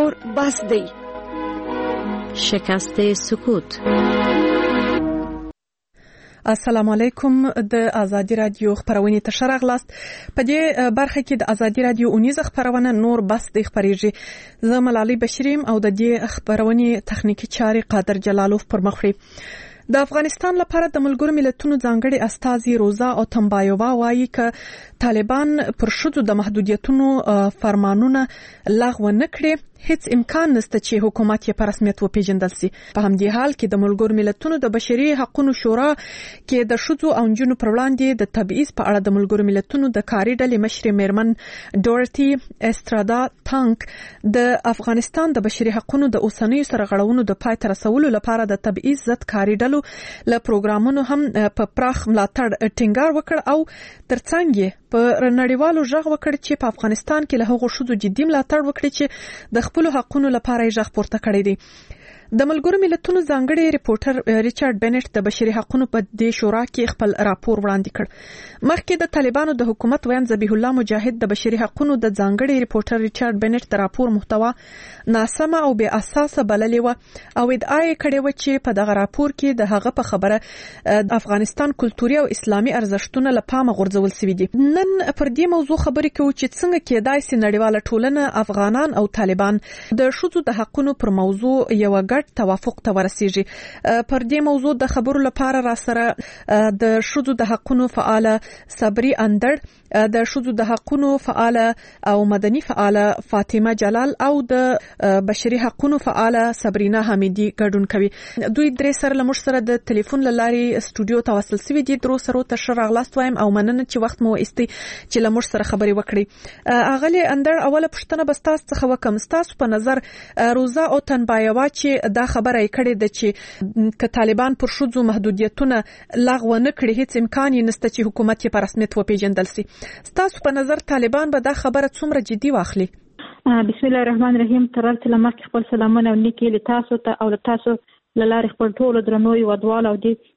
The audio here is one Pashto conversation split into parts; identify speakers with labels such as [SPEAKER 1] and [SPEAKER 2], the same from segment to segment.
[SPEAKER 1] نور بس دی.
[SPEAKER 2] شکست سکوت.
[SPEAKER 3] السلام علیکم. د ازادي رادیو خبرونه ته شرغلاست. په دې برخه کې د ازادي رادیو اونیزه خبرونه نور بس د خبريږي. زه ملالي بشریم او د دې خبرونه تخنیکی چاري قادر جلالوف پر مخ وړي. د افغانستان لپاره د ملګرو ملتونو ځانګړي استازي روزا او تنبایووا وایي ک طالبان پر شذو د محدودیتونو فرمانونه لغوه نکړي، هیڅ امکان نشته چې حکومت یې په رسمیت وپیژندل شي. په همدې حال کې د ملګرو ملتونو د بشري حقوقو شورا کې د شذو او نجونو پر وړاندې د تبعیض په اړه د ملګرو ملتونو د کاري ډلې مشر میرمن ډورتي استرادا تانک د افغانستان د بشري حقوقو د اوسنیو سرغړونو د پای ته رسولو لپاره د تبعیض ضد کاري ډلو له پروګرامونو هم په پراخ ملاتړ ټینګار وکړ او ترڅنګ په نړیوالو ژغ وکړ چې په افغانستان کې له هغو شذو جدي ملاتړ وکړي چې د خپل حقوقو لپاره یې ژغ پورته کړی دی. د ملګرو ملتونو ځانګړي ریپورټر ریچارډ بنټ د بشري حقوقو په دې شورا کې خپل راپور وړاندې کړ. مخکې د طالبانو د حکومت ویان ذبیح الله مجاهد د بشري حقوقو د ځانګړي ریپورټر ریچارډ بنټ د راپور محتوا ناسمه او بې اساسه بللې و او ادعا یې کړې و چې په دغه راپور کې د هغه په خبره د افغانستان کلتوري او اسلامي ارزښتونه له پامه غورځول شوي دي. نن پر دې موضوع خبرې کوو چې څنګه کېدای شي نړیواله ټولنه افغانان او طالبان د شذو د حقوقو پر موضوع یو توافق ته ورسیږي. پر دې موضوع د خبرو لپاره را سره د شذو د حقوقو فعال صبري اندړ، د شذو د حقوقو فعال او مدني فعال فاطمه جلال او د بشري حقوقو فعال صبرینا حمیدی ګډون کوي. دوی درې سره لمر سره د ټلیفون لاري استودیو ته وصل سوي دي. درو سره ته راغلاست وایم او مننه چې وخت مو استي چې لمر سره خبري وکړي. اغلی اندړ اوله پښتنه بستاس څخه وکم ستاسو په نظر روزا او تنبایووا چې دا خبره یې کړې ده چې ک طالبان پر شذو محدودیتونه لغوه نه کړي، هیڅ امکان یې نشته چې حکومت یې په رسمیت وپیژندل شي. ستاسو په نظر طالبان به دا خبره څومره جدي واخلي؟
[SPEAKER 4] بسم الله الرحمن الرحیم. ترال تلمک خپل سلامونه او نیکی له تاسو ته او له تاسو لاره خپل ټول درنوي ودوال او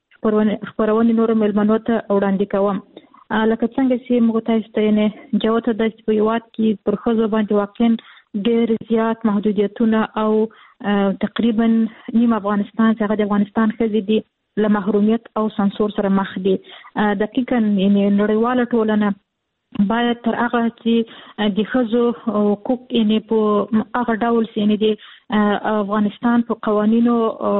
[SPEAKER 4] دې خبرونه نور ملمنو ته وړاندې کوم. لکه څنګه چې موږ تاسو ته نه جوته د سپیوات کې پر خزو باندې واقعا ډېر زیات محدودیتونه او تقریبا نیم افغانستان څخه د افغانستان خزي دي له محرومیت او سانسور سره مخ دي. دقیقاً نړیواله ټولنه باید تر هغه چې د خزو حقوق په هغه ډول سي د افغانستان په قوانینو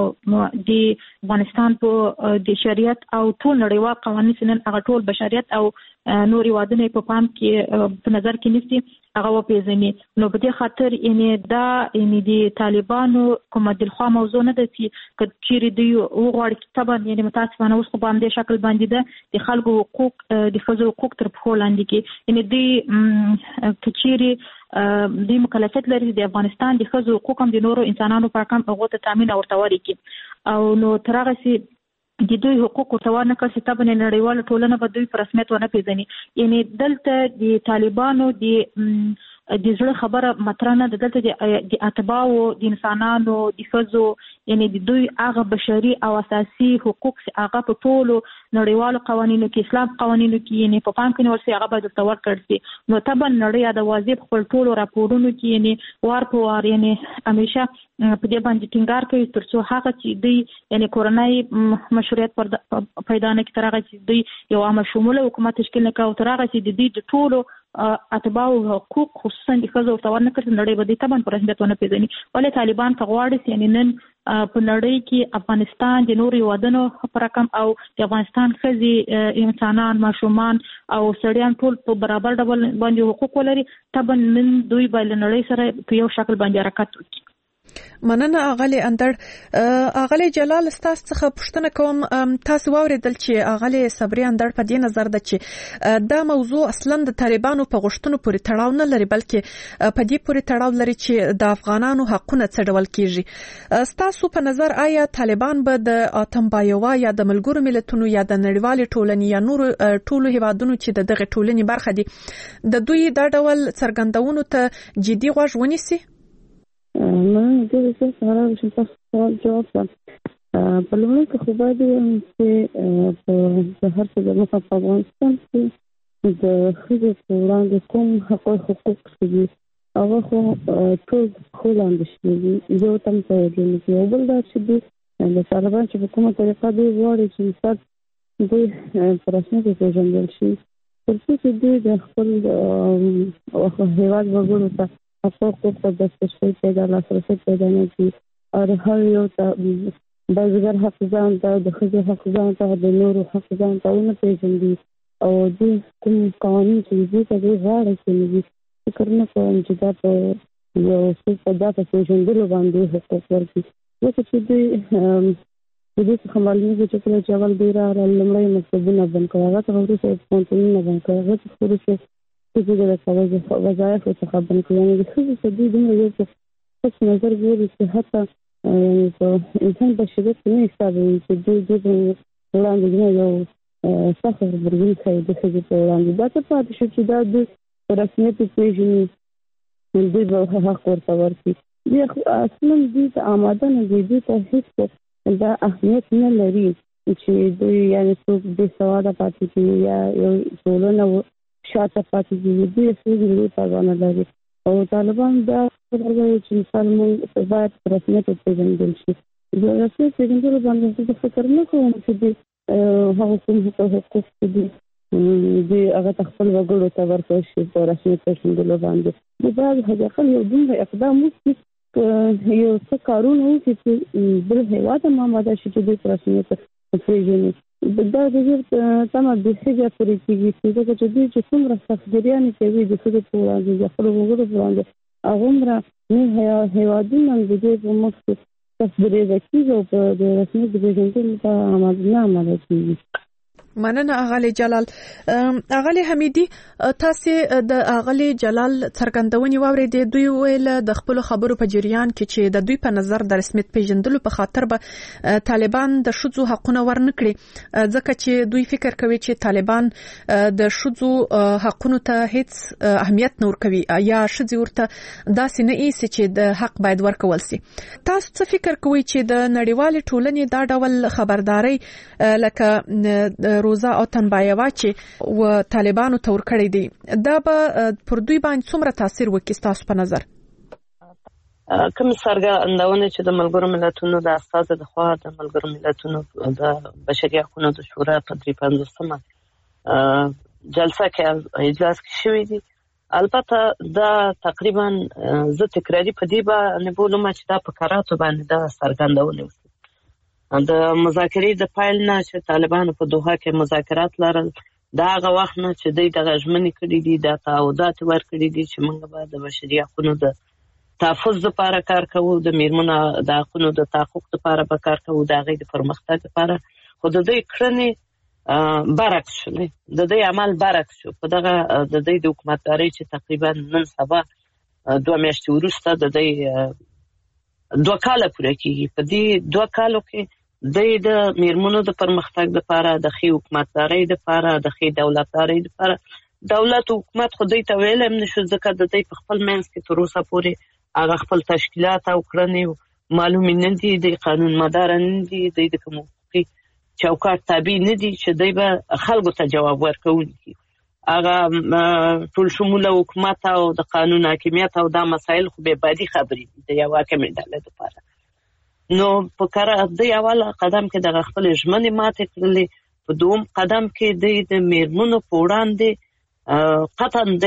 [SPEAKER 4] د افغانستان په د شریعت او ټول نړیوال قوانین سنن هغه ټول بشریت او نوري وادنه په پام کې په نظر کې نیسي هغه وپیژني. نو په دې خاطر دا د طالبانو کومه دلخوا موضوع نه ده چې کچيري دی وغواړي کتابه متاسفانه اوس په باندې شکل باندې ده د خلکو حقوق د خزو حقوق تر په لاندې کې دی کچيري د مکلفیت لري د افغانستان د خزو حقوق هم د نورو انسانانو په حق هغه ته تامین او ورتوري کې او نو ترغه سي د دوی حقوق ورته نه کړي چې تبنه نړیواله ټولنه به دوی په رسمیت ونه پیژني. یعنی دلته د طالبانو د زړه خبره مطرح نه ده، دلته د اتباعو د انسانانو د خزو یعنی د دوی هغه بشري او اساسي حقوق چې هغه په ټولو نړیوالو قوانینو کې اسلام قوانینو کې یعنی په پام کې ورسي هغه به تور کړي. نو تبن نړۍ د واجب خپل ټولو راپورونو کې یعنی وار په وار یعنی همیشه په دې باندې ټینګار کوي ترڅو هغه چې دوی یعنی کورنۍ مشروعیت پیدا نه کړي، تر هغه چې دوی یو عام شموله حکومت تشکیل نه کوي، تر هغه چې د دې ټولو اتباعو حقوق خصوصا د خزو ورته نه کړي نړۍ به دې تبن پر رسمیت ونه پیژني. ولې طالبان غواړي یعنی نن په نړۍ کې افغانستان د نوري ودانو پر رقم او د افغانستان خزي انسانان ماشومان او سړیان ټول په برابر ډول باندې حقوق ولري، تبن نن دوی بل نړۍ سره په یو شکل باندې حرکت وکړي.
[SPEAKER 3] مننه اغلی اندړ. اغلی جلال ستاسو څخه پوښتنه کوم، تاسو واوریدل چې اغلی صبري اندړ په دې نظر ده چې دا موضوع اصلا د طالبانو په غوښتنو پورې تړاو نه لري بلکې په دې پورې تړاو لري چې د افغانانو حقونه څه ډول کیږي. ستاسو په نظر آیا طالبان به د تنبایووا یا د ملګرو ملتونو یا د نړیوالې ټولنې یا نور ټولو هیوادونو چې دغه ټولنې برخه دي د دوی دا ډول څرګندونو ته جدي غوږ ونیسي؟
[SPEAKER 5] من دې څه سره چې تاسو جواب ورکړئ. په لومړي کې خو باید چې په هر څه د مخه په افغانستان کې د ښځو په وړاندې کوم حقوق دي هغه خو ټول خولاند شي یو تم ته دی یو بل دا چې د طالبان چې په کومه طریقه دی غواړي چې مثال دوی پر اساس کې ځانګړي شي ترڅو چې دوی د خپل هیواد وګړو ته حقوق په دسترسي پیدا لاسرسي پیدا نه کړي او هر یو ته بازار حق ځان ته د خځو حق ځان ته د نورو حق ځان ته نه پیژني او دوی کوم قانون چې دوی ته غواړي چې فکر نه کوم چې دا په یو څه په داسې پیژندلو باندې حقوق ورکړي ځکه چې دوی د دې څخه معلومیږي چې کله چې اول دوی راغلل لومړی مکتبونه بند کړل هغه څخه وروسته پوهنتونونه بند کړل هغه څخه وروسته ښځو د وظایفو څخه بند کړل یعنې د ښځو څخه دوی دومره یو څه پس نظر ګوري چې حتی په انسان بشریت کې نه حسابوي چې دوی وړاندې یو سخت غبرګون ښیي د ښځو په وړاندې دا څه پاتې شو چې دا دوی په رسمیت وپېژني دوی به حق ورته ورکړي دوی اصلا دوی ته آماده نه دي دوی ته هېڅ دا اهمیت نه لري چې دوی یعنې څوک بې سواده پاتې کېږي یا یو ټولنه شاته پاتې کېږي دوی هېڅ دوی پروا نه لري او طالبان دا وایي چې مثال موږ باید په رسمیت وپېژندل شي د رسمیت پېژندلو باندې زه فکر نه کوم چې دوی هغه کوم حقوق چې دوی هغه ته خپل وګړو ته ورکړل شي په رسمیت پېژندلو باندې دوی باید حداقل یو دومره اقدام وکړي یو څه کارونه وکړي چې بل هېواد هم آماده شي چې دوی په رسمیت وپېژني دا د دې تمه بېخي پورې کېږي ځکه چې دوی چې څومره سختګیریانې کوي د ښځو په وړاندې د خپلو وګړو په وړاندې هغومره نور هېوادونه د دې په مخ کې سختګیري کېږي او په د رسمیت د پېژندلو ته نه آماده کېږي.
[SPEAKER 3] مننه اغلی جلال. اغلی حمیدي تاسو د اغلی جلال څرګندونې واورېدې دوی ویل د خپل خبرو په جریان کې چې د دوی په نظر د رسمیت پیژندلو په خاطر به طالبان د ښځو حقونه ورنکړي ځکه چې دوی فکر کوي چې طالبان د ښځو حقونو ته هیڅ اهمیت نه ورکوي یا ښځې ورته داسې نه ایسي چې د حق باید ورکول سي. تاسو څه فکر کوئ چې د نړیوالې ټولنې دا ډول خبرداري لکه روزا او تنبایوا چې و طالبانو تور کړی دي دا به پر دوی باندې څومره تاثیر وکړي تاسو په نظر؟
[SPEAKER 1] کوم څرګندونه چې د ملګرو ملتونو د اساس د خوا د ملګرو ملتونو د بشري حقوقو د شورا په 53مه جلسه کې اجلاس کې شوې دي. البته دا تقریبا زه تکراری په دې باندې بولم چې دا په کاراتو باندې دا څرګندونه وکړي د مذاکرې د پایل نه چې طالبانو په دوحه کې مذاکرات لرل دا هغه وخت نه چې دوی دغه ژمنې کړي دي دا تعهدات ورکړي دي چې موږ به د بشري حقوقو د تحفظ لپاره کار کوو د میرمنو د حقوقو د تحقق لپاره به کار کوو د هغې د پرمختګ لپاره خو د دوی کړنې برعکس شولې د دوی عمل برعکس شو په دغه د دوی د حکومتدارۍ چې تقریبا نن سبا 2 میاشتې وروسته د دوی 2 کاله پوره کېږي په دې 2 کالو کې د میرمنو د پرمختګ لپاره د ښې حکومتدارۍ لپاره د ښې دولتدارۍ لپاره دولت او حکومت خو دوی ته ویلی هم نشو ځکه د دوی په خپل منځ کې تر اوسه پورې هغه خپل تشکیلات او کړنې معلومې نه دي د قانون مداره نه دي دوی د کوم حقوقي چوکاټ تابع نه دي چې دوی به خلکو ته جواب ورکوونکي هغه ټول شموله حکومت او د قانون حاکمیت او دا مسایل خو به بعدي خبرې دي د یو حاکمې ډلې لپاره. نو په کار د اول قدم کې د خپل ژمنې ماتې کړلې په دوم قدم کې د میرمنو په وړاندې قطعا د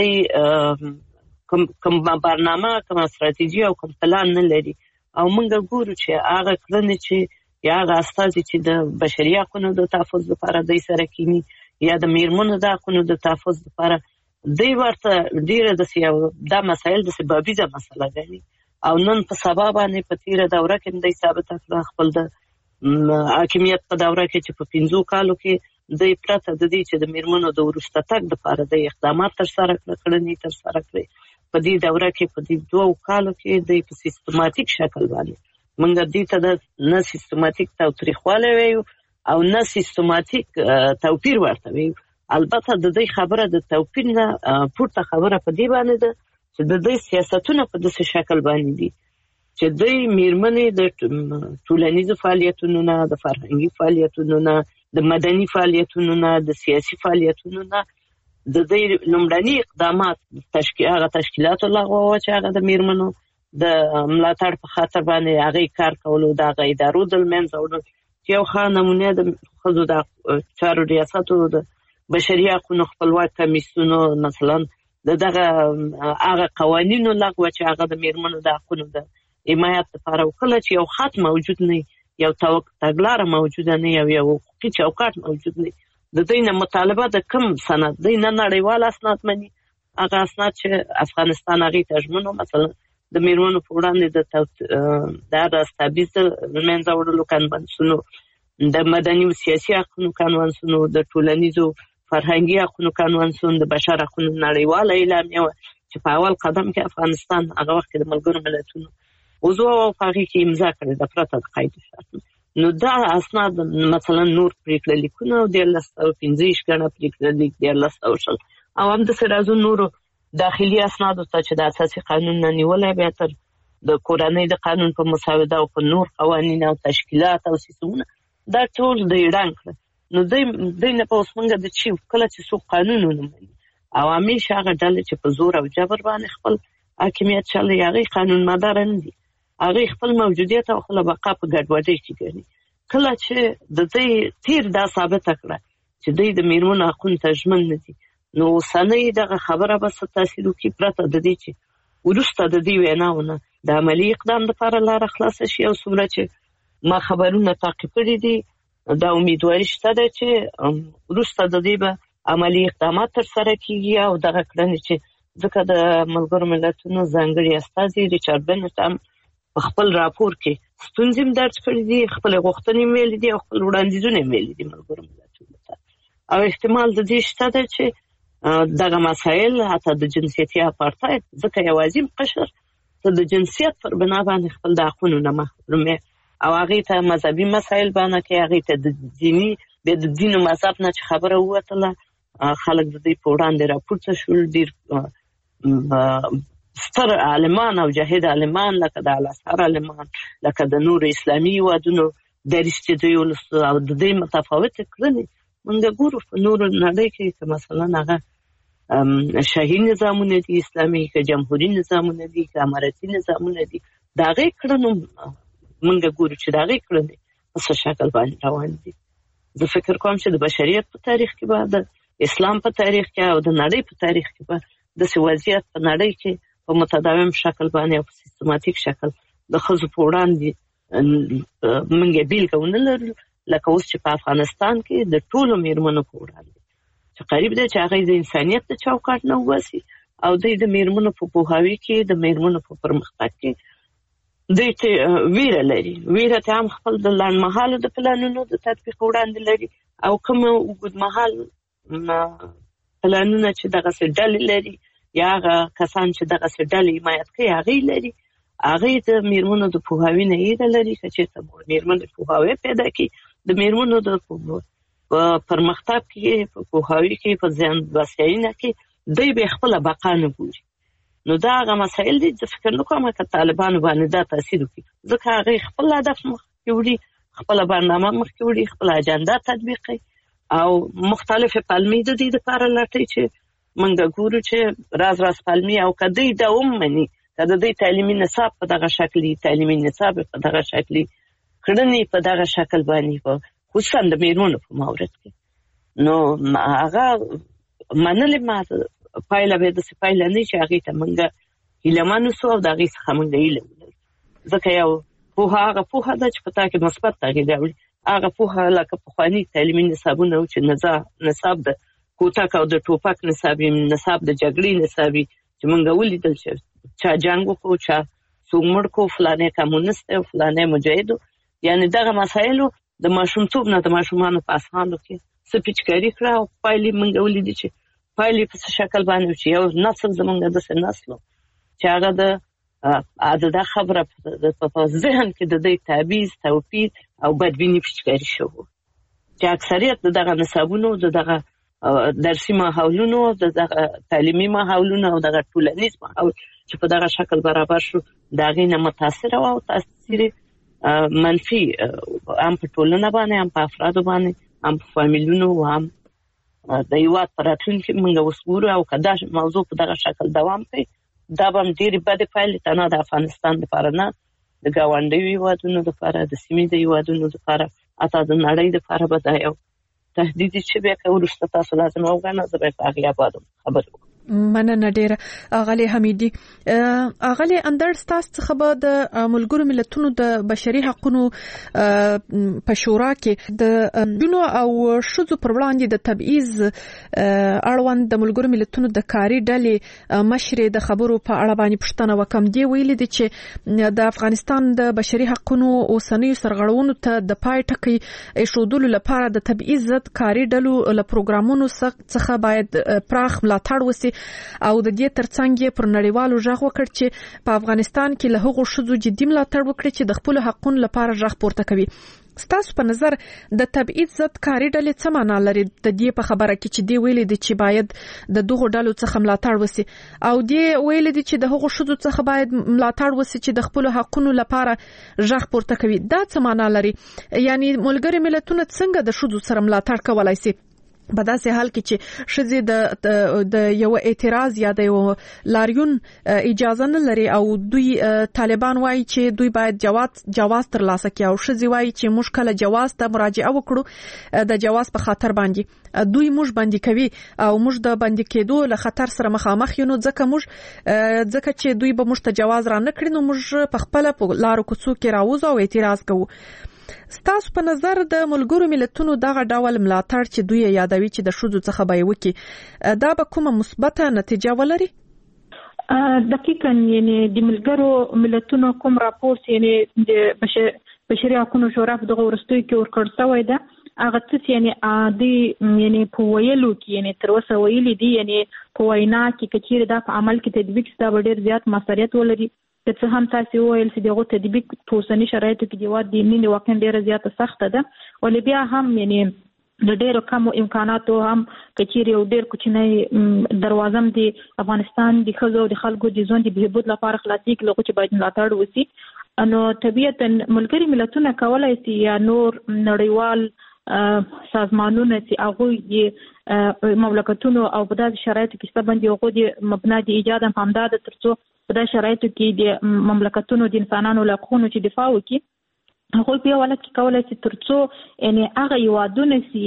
[SPEAKER 1] کوم برنامه کوم استراتیژي او کوم پلان نه لري او موږ ګورو چې هغه کړنې چې یا هغه استازي چې د بشري حقوقو د تحفظ لپاره دوی سره کینی یا د میرمنو د حقوقو د تحفظ لپاره دوی ورته ډیره دا مسایل د سببیزه مسله ګڼي او نن په سبا باندې په تیره دوره کې دوی ثابت کړ خپل د حاکمیت په دوره کې چې په 15 کالو کې دوی پرته د دې چې د میرمنو د وروسته تګ لپاره د اقدامات تر سره کړنې تر سره کړې په دې دوره کې په دې 2 کالو کې دوی په سیستماتیک شکل باندې موږ دې ته د نه سیستماتیک تاوتریخوالی ویو او نه سیستماتیک توپیر ورته ویو. البته د دې خبره د توپیر نه پورته خبره په دې باندې ده چې د دې سیاستونه په داسې شکل باندې دي چې دوی میرمنې د ټولنیزو فعالیتونو نه د فرهنګي فعالیتونو نه د مدني فعالیتونو نه د سیاسي فعالیتونو نه د دې لومړني اقدامات تشکیلاتو لغوه چې هغه د میرمنو د ملاتړ په خاطر باندې هغه کار کولو د هغه ادارو د منځ وړل چې یو ښه نمونه د ښځو د چارو ریاستو د بشري حقوقو خپلواک کمیسیونو مثلا دغه هغه قوانینو لغوه چې هغه د میرمنو د حقوقو د حمایت لپاره وکړه چې یو خط موجود نه یو تګلاره موجوده نه یو حقوقي چوکاټ موجود نه د دې نه مطالبه د کوم سند د نه نړیوال اسناد مني هغه اسناد چې افغانستان هغه تجمنو مثلا د میرمنو په وړاندې د استابیز منځ وړلو کنوانسیونو د مدني او سیاسي حقوقو کنوانسیونو د ټولنیزو فرهنګي حقوقو کنوانسیون د بشر حقوقو نړیواله اعلامیه چې په اول قدم کې افغانستان هغه وخت د ملګرو ملتونو عضو او هغه کې امضا کړې د پرته د قید شرط نو دا اسناد مثلا نور پریکړه لیکونه او د 15 غنه پریکړه لیک د 15 او هم د سرازو نورو داخلي اسناد ته چې د اساسي قانون نه نیولای به تر د کورنۍ د قانون په مساوده او په نور قوانین او تشکیلات او سیستمونه دا ټول د ایران کړ نو د نه په اوسمنګه د چی کله چې سو قانونونه مني او همیشه هغه ډله چې په زور او جبر باندې خپل حاکمیت چلي هغه قانون مدار نه دي هغه خپل موجودیت او خپل بقا په ګډوډۍ کې کوي کله چې د دې تیر دا ثابت کړه چې د میرمنو حقوقو تضمین نه دي نو سنې دغه خبره بس تاثیر کوي پرته د دې چې ورسته د دې ویناونه د عملی اقدام لپاره لار خلاص شي او څومره چې ما خبرونه تعقیب کړي دي دا امیدواري شته چې ورسته د دې به عملی اقدامات تر سره کیږي او دغه کړنې چې ځکه د ملګرو ملتونو ځانګړي استازي ریچارډ بنټ هم خپل راپور کې ستونزې درج کړې دي خپل غوښتنې ویل دي او خپل وړاندیزونه ویل دي ملګرو ملتونو ته او احتمال د دې شته چې دغه مسایل حتی د جنسیتي اپارتاید ځکه یوازې قشر د جنسیت پر بنا باندې خپل د حقوقو نه محروم او هغه ته مذهبي مسایل باندې کې هغه ته د دینی د دین او مذهب نه خبره وته خلک د دې په وړاندې راپورته شول ډیر ستر عالمان او جاهد عالمان لکه د الازهر عالمان لکه د نور اسلامي وادونو درسته دی او د دې متفاوت کړنې موږ ګورو په نور نړۍ کې مثلا هغه شاهي نظامونه دي اسلامي که جمهوریت نظامونه دي که امارتي نظامونه دي دا غي کړنو موږ ګورو چې دا غي کړنې په څه شکل باندې روان دي زه فکر کوم چې د بشریت په تاریخ کې به د اسلام په تاریخ کې او د نړۍ په تاریخ کې به د وضعیت په نړۍ کې په متداوم شکل باندې او په سیستماتیک شکل د ښځو په وړاندې موږ بیلګونه لرو لکه اوس چې په افغانستان کې د ټولو میرمنو په وړاندې چې قریب دی چې هغه د انسانیت د چوکاټ نه وباسي او د میرمنو په پوهاوي کې د میرمنو په پرمختګ کې د ویره لري ویره ته هم خپل د لنډمهاله د پلانونو د تطبیق وړاندې لري او کوم اوږدمهال پلانونه چې دغه ډلې لري یا هغه کسان چې دغه ډلې حمایت کوي هغه لري هغه د میرمنو د پوهاوي نه یې لري چې ته میرمنو پوهاوي پیدا کی د میرمنو د پرمختګ کې په پوهاوي کې په ځان وسایینه کې دوی به خپل بقا نه ګوري نو دا هغه مسایل دي چې فکر نکوم چې طالبان باندې دا تاثیر کوي ځکه هغه خپل هدف مخکې وړي خپل برنامه مخکې وړي خپل اجنډا تطبیق کوي او مختلفه پلمې د دې لپاره لټي چې موږ ګورو چې راز پلمې او کدی دا ومني کله د تعلیمي نصاب په دغه شکلي تعلیمي نصاب په دغه شکلي کړنې په دغه شکل باندې خصوصا د میرمنو په مورد کې نو هغه منلې ما پایله به د پایله نه چې هغه ته موږ هیلمانو سو او دغه څخه موږ هیله ځکه یو هغه په هدا چې پتا کې مثبت تغییر راوړي هغه په لکه په خواني تعلیمي نصابونه چې نصاب د کوټک او د ټوپک نصاب د جګړې نصاب چې موږ ولیدل چې چا جنگ وکړو چا څومره کو فلانه کمونست او فلانه مجاهد یعنی دغه مسایلو د ماشومتوب نه د ماشومانو په اسانو کې سپیچکاری کړه او پایلې موږ ولیدل چې پایلې په شکل باندې چې یو نسل زمونږ د نسلو چې هغه د خبره په ذهن کې د دې تعبیز توپیر او بدبینی پچکاری شو چې اکثریت دغه نصابونو دغه درسي ماحولونو دغه تعلیمي ماحولونو او دغه ټولنیز ماحول چې په دغه شکل برابر شو دغه نه متاثر او تاثیر منفي هم په ټولنه باندې هم په افراد باندې هم په فامیلونو هم د هیواد پر راتلونکي موږ وسګورو او کدا موضوع په دغه شکل دوام کوي دا به ډېرې بدې پایلې ته نه د افغانستان لپاره نه د ګاونډیو هیوادونو لپاره د سیمې د هیوادونو لپاره حتی د نړۍ لپاره به دا یو تهدید چې بیا که وروسته تاسو لازم وګڼئ زه به په هغې اباد خبرې وکړم.
[SPEAKER 3] مننه ډیره اغلی حمیدي. اغلی اندر ستاسو څخه به د ملګرو ملتونو د بشري حقوقو په شورا کې د جنو او شذو پر وړاندې د تبعیض اړوند د ملګرو ملتونو د کاري ډلې مشر د خبرو په اړه باندې پوښتنه وکم دی ویل دي چې د افغانستان د بشري حقوقو اوسنۍ سرغړونو ته د پای ټکی ایښودلو لپاره د تبعیض ضد کاري ډلو له پروګرامونو څخه باید پراخ ملاتړ وسی او د دې ترڅنګ پر نړیوالو ژغ وکړ چې په افغانستان کې له هغو شذو جدي ملاتړ وکړي چې د خپل حقوقو لپاره ژغ پورته کوي. ستاسو په نظر د تبعیض ضد کاري ډلې څه معنا لري د دې په خبره کې چې دی ویلي دي چې باید د دغو ډلو څخه ملاتړ وسی او دی ویلي دي چې د هغو شذو څخه باید ملاتړ وسی چې د خپل حقوقو لپاره ژغ پورته کوي؟ دا څه معنا لري؟ یعنی ملګری ملتونه څنګه د شذو سره ملاتړ کولای شي په داسې حال کې چې ښځې د یو اعتراض یا د یو لاریون اجازه نه لري او دوی طالبان وایي چې دوی باید جواز ترلاسه کړي او ښځې وایي چې موږ کله جواز ته مراجعه وکړو د جواز په خاطر باندې دوی موږ باندې کوي او موږ د باندې کېدو له خطر سره مخامخ یو نو ځکه چې دوی به موږ ته جواز را نه کړي نو موږ په خپل په لارو کوڅو کې راوځو او اعتراض کوو. ستاسو په نظر د ملګرو ملتونو دغه ډول ملاتړ چې دوی یادوي چې د شذو څخه به وکړي دا به کومه مثبته نتیجه ولري؟
[SPEAKER 4] دقیقاً یعنی د ملګرو ملتونو کوم راپور یعنی د بشري حقوقو شورا په دغه ورستوي کې ورکړ شوی ده هغه څه یعنی عادي یعنی په ویلو کې یعنی تر اوسه ویلي دي یعنی په وینا کې کچېره دا په عمل کې تطبیق ستا ډېر زیات مسؤلیت ولري. که هم تاسو ویل چې دغه تطبیق په اوسنی شرایطو کې د واد دیني واقعا ډیره زیاته سخته ده ولې بیا هم یعنی د ډیرو کم امکاناتو هم کچېر یو ډیر کوچنی دروازه د افغانستان د خزو د خلکو د ژوند د بهبود لپاره خلاصي کې لغوه چې باید ملاتړ وسی نو طبيعتا ملګری ملتونه کولای شي یا نور نړیوال سازمانونه چې هغه یې مملکتونو او په داسې شرایطو کې ستبندي هغه د مبنا د ایجاد همدا د ترڅو په داسې شرایطو کې د مملکتونو د انسانانو له حقوقو چې دفاع وکړي هغه په ولادت کې کولای شي ترڅو یعنی هغه یوادونه سي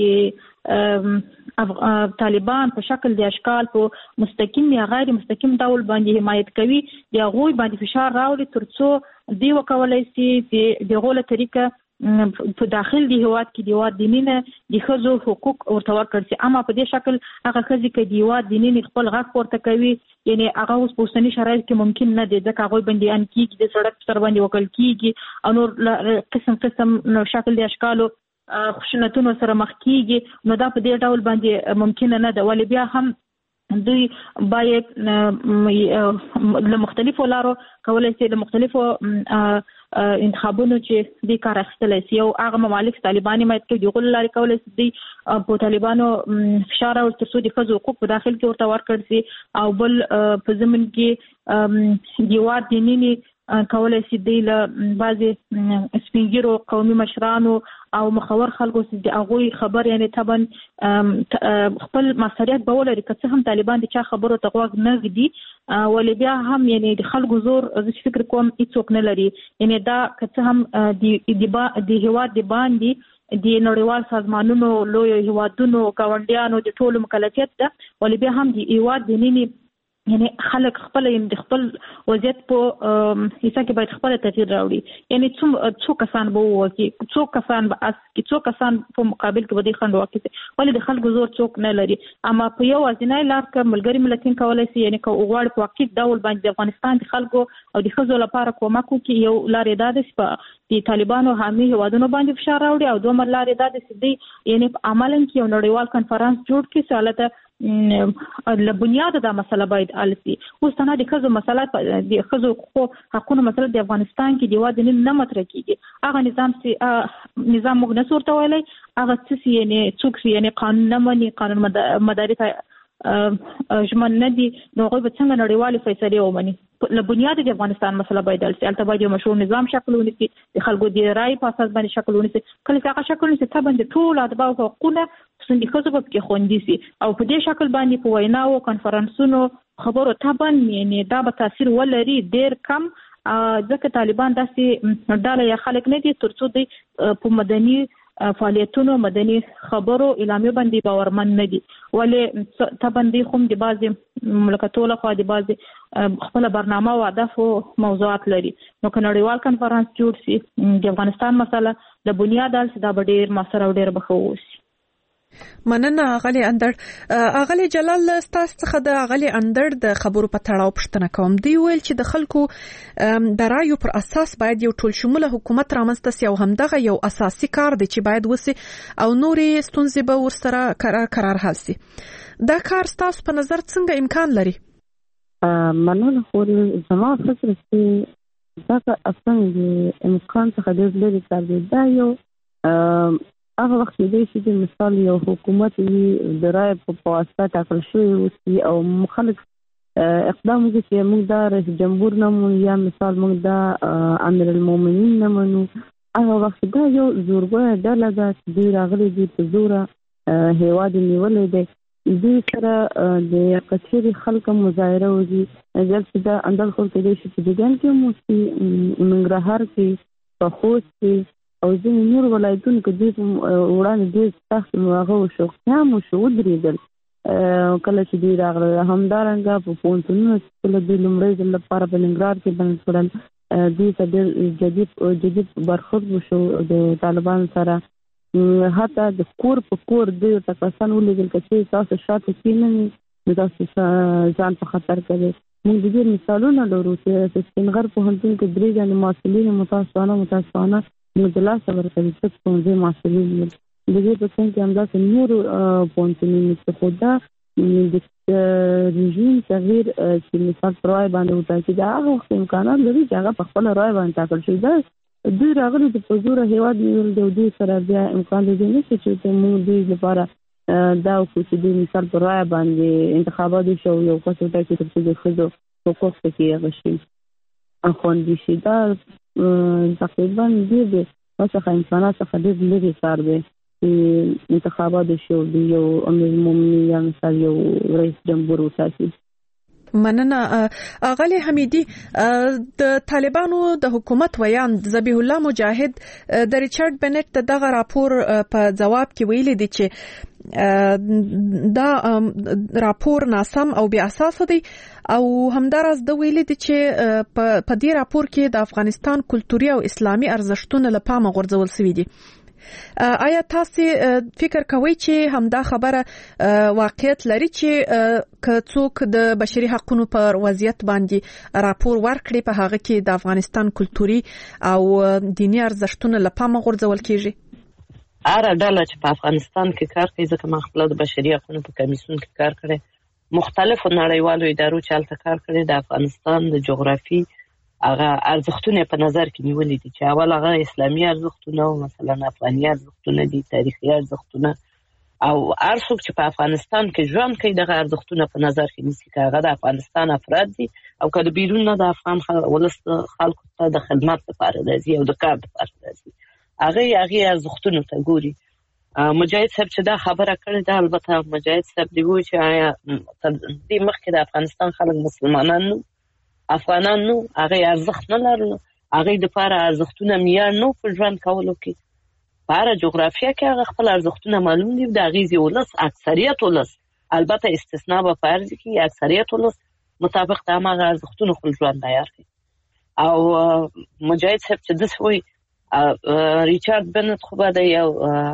[SPEAKER 4] طالبان په شکل د اشکال په مستقیم یا غیر مستقیم ډول باندې حمایت کوي د هغه باندې فشار راوړي ترڅو دی وکولای شي د غوله طریقه په داخل دی هواد کې دیواد دینینه د خزو حقوق ورته ورکړي اما په دې شکل هغه خزي کې دیواد دینینه خپل غږ ورته کوي یعنی هغه اوس په اوسنی شرایط کې ممکن نه دی ځکه هغه باندې ان کې د سړک سر باندې وکړ کیږي او نور قسم شکل د اشکالو خشونتونو سره مخ کیږي نو دا په دې ډول باندې ممکن نه ده ولې بیا هم دوی باید له مختلفو لارو کولای شي له مختلفو انتخابونو چې د کار اخیستل شي او هغه ممالک طالبان مایت کې د غول لاري کولای شي په طالبانو فشار او ترڅو د خزو حقوق په داخل کې ورته ورکړي شي او بل په زمين کې دیوار دیني کولای شي د بعضي سپینګرو قومي مشرانو او مخور خلکو چې د هغه خبر یعنی طبعا خپل مسؤلیت به ولري که څه هم طالبان د چا خبرو ته غوږ نه غدي ولې بیا هم یعنی د خلکو زور از فکر کوم هیڅوک نه لري یعنی دا که څه هم د هواد د باندې د نړیوال سازمانونو لوی هوادونو گاونډیانو د ټولو مکلفیت ده ولې بیا هم د هواد د نینی یعنی خلک خپل خپل وضعیت په حصہ کې باید خپل تغییر راوړي یعنی څو کسان به وکی څو کسان به اس کې څو کسان په مقابل کې به خند واکې ولې د خلکو زور څوک نه لري اما په یو ځینای لار کې ملګری ملتین کولای شي یعنی کو غواړ په واقعي ډول باندې د افغانستان د خلکو او د خزو لپاره کومک وکړي یو لارې دادس په د طالبانو حامي هوادونو باندې فشار راوړي او دوه لارې دادس دي یعنی په عملاً کې یو نړیوال کانفرنس جوړ کړي سالته له بنیاد دا مسله باید السی اوس نه د خزو مسله د خزو حقوقو مسله د افغانستان کې دی واده نه مطرح کیږي هغه نظام موږ نه صورت ویلای هغه څه یعنی څوک یعنی قانون نه مني قانون مداري ژمن نه دي نو هغه به څنګه نړیوالې فیصلې ومني له بنیاد د افغانستان مسله باید السی البته باید یو مشروع نظام شکل ونیسي د خلکو د رائے په اساس باندې شکل ونیسي کله چې هغه شکل ونیسي ته باندې ټول ادبا او حقوقونه خصوصا د ښځو په کې خوندي سي او په دې شکل باندې په ویناو کنفرانسونو خبرو طبعا یعنی دا به تاثیر ولري ډیر کم ځکه طالبان داسې ډله یا خلک نه دي ترڅو دوی په مدني فعالیتونو مدني خبرو اعلامیو باندې باورمن نه دي ولې طبعا دوی هم د بعضې مملکتو لخوا د بعضې خپله برنامه او اهداف او موضوعات لري نو که نړیوال کنفرانس جوړ سي د افغانستان مسله له بنیاده هلسې دا به ډېر مؤثر او ډېر به ښه واوسي.
[SPEAKER 3] مننه اغلی اندړ. اغلی جلال ستاسو څخه د اغلی اندړ د خبرو په تړاو پوښتنه کوم. دی ویل چې د خلکو د رایو پر اساس باید یو ټول شموله حکومت رامنځته سي او همدغه یو اساسي کار دی چې باید وسي او نورې ستونزې به ورسره قرار حل سي. دا کار ستاسو په نظر څنګه امکان لري؟
[SPEAKER 5] مننه خو زما فکر چې دا اصلا د امکان څخه ډېر لرې کار دی. دا یو هغه وخت دی چې مثال یو حکومت د رای په واسطه ټاکل شوی وي او خلک اقدام وکړي چې موږ دا رئیس جمهور نه مونږ یا مثال موږ دا امیر المؤمنین نه منو هغه وخت دا یو زورګویه ډله ده چې دوی راغلي دي په زوره هېواد یې نیولی دی. دوی سره د کچېرې خلک مظاهره وځي دلته دا اندل خلک کېدای شي چې جګن کې هم وسي ننګرهار کې په خوست کې او ځینې نور ولایتونو کې دوی وړاندې ډېر سخت هغه وشو قیام وشو ودرېدل کله چې دوی راغلل. همدارنګه په پوهنتونونو چې کله دوی لومړی ځل لپاره په ننګرهار کې بند کړل دوی ته ډېر جدید برخورد وشو د طالبانو سره. حتی د کور په کور دوی ورته کسان ولیږل که چې تاسو شاته کښېنئ نو تاسو ځان په خطر کوئ. موږ د دې مثالونه لرو چې سپینغر پوهنتون کې 3 ځانې محصلین متاسفانه نو د لاسه ورکوي څه ستونزې محصلین دي. د دې په څنګ کې همداسې نورو پوهنتونونو چې خو دا د رژیم تغییر چې مثال پر رای باندې وټاکي دا هغه وخت امکانات لري چې هغه په خپله رای باندې ټاکل شوي. دا دوی راغلي د په زوره هېواد نیول دی او دوی سره بیا امکان دی نه شي چې موږ دوی لپاره دا وکړو چې دوی مثال پر رای باندې انتخابات وشي او یو کس وټاکي تر څو د ښځو حقوق پکې هغه شي خوندي شي. دا تقریبا ډېر دی څخه امکانات څخه ډېر لرې کار دی چې انتخابات وشي او یو امیر المؤمنین یا مثال یو رئیس جمهور وټاکي.
[SPEAKER 3] مننه اغلی حمیدی. د طالبانو د حکومت ویاند ذبیح الله مجاهد د ریچارډ بنټ دغه راپور په جواب کې ویلي دی چې دا راپور ناسم او بی اساس دی او همداراز د ویلي دی چې په دې راپور کې د افغانستان کلتوري او اسلامي ارزښتونه له پامه غورځول شوي دي. آیا تاسو فکر کوئ چې همدا خبره واقعیت لري چې که څوک د بشري حقوقو پر وضعیت باندې راپور ورکړي په هغه کې د افغانستان کلتوري او دینی ارزښتونه له پامه غورځول کیږي؟
[SPEAKER 1] هر ډله چې په افغانستان کې کار کوي ځکه ما خپل د بشري حقوقو په کمیسیون کې کار کړی مختلفو نړیوالو ادارو چې هلته کار کړی د افغانستان د جغرافي هغه ارزښتونه په نظر کې نیولي دي چې اول هغه اسلامي ارزښتونه او مثلا افغاني ارزښتونه دي تاریخي ارزښتونه او هر څوک چې په افغانستان کې ژوند کوي دغه ارزښتونه په نظر کې نیسي که هغه د افغانستان افراد دي او که د بیرون نه د افغان ولس خلکو ته د خدمت لپاره راځي او د کار لپاره راځي هغې ارزښتونو ته ګوري. مجاهد صاحب چې دا خبره کړې ده البته مجاهد صاحب دی وایي چې آیا تر دې مخکې د افغانستان خلک مسلمانان نو افغانان نو هغه ارزښت نه لرل هغه د لپاره ارزښتونه معیار نو په ژوند کولو کې په هره جغرافیه کې هغه خپل ارزښتونه معلوم دي د هغې ولس اکثریت ولس البته استثنا به په عرض کې اکثریت ولس مطابق د هماغه ارزښتونو خپل ژوند تیار کړي. او مجاهد صاحب چې داسې وایي ریچارډ بنټ خو به د یو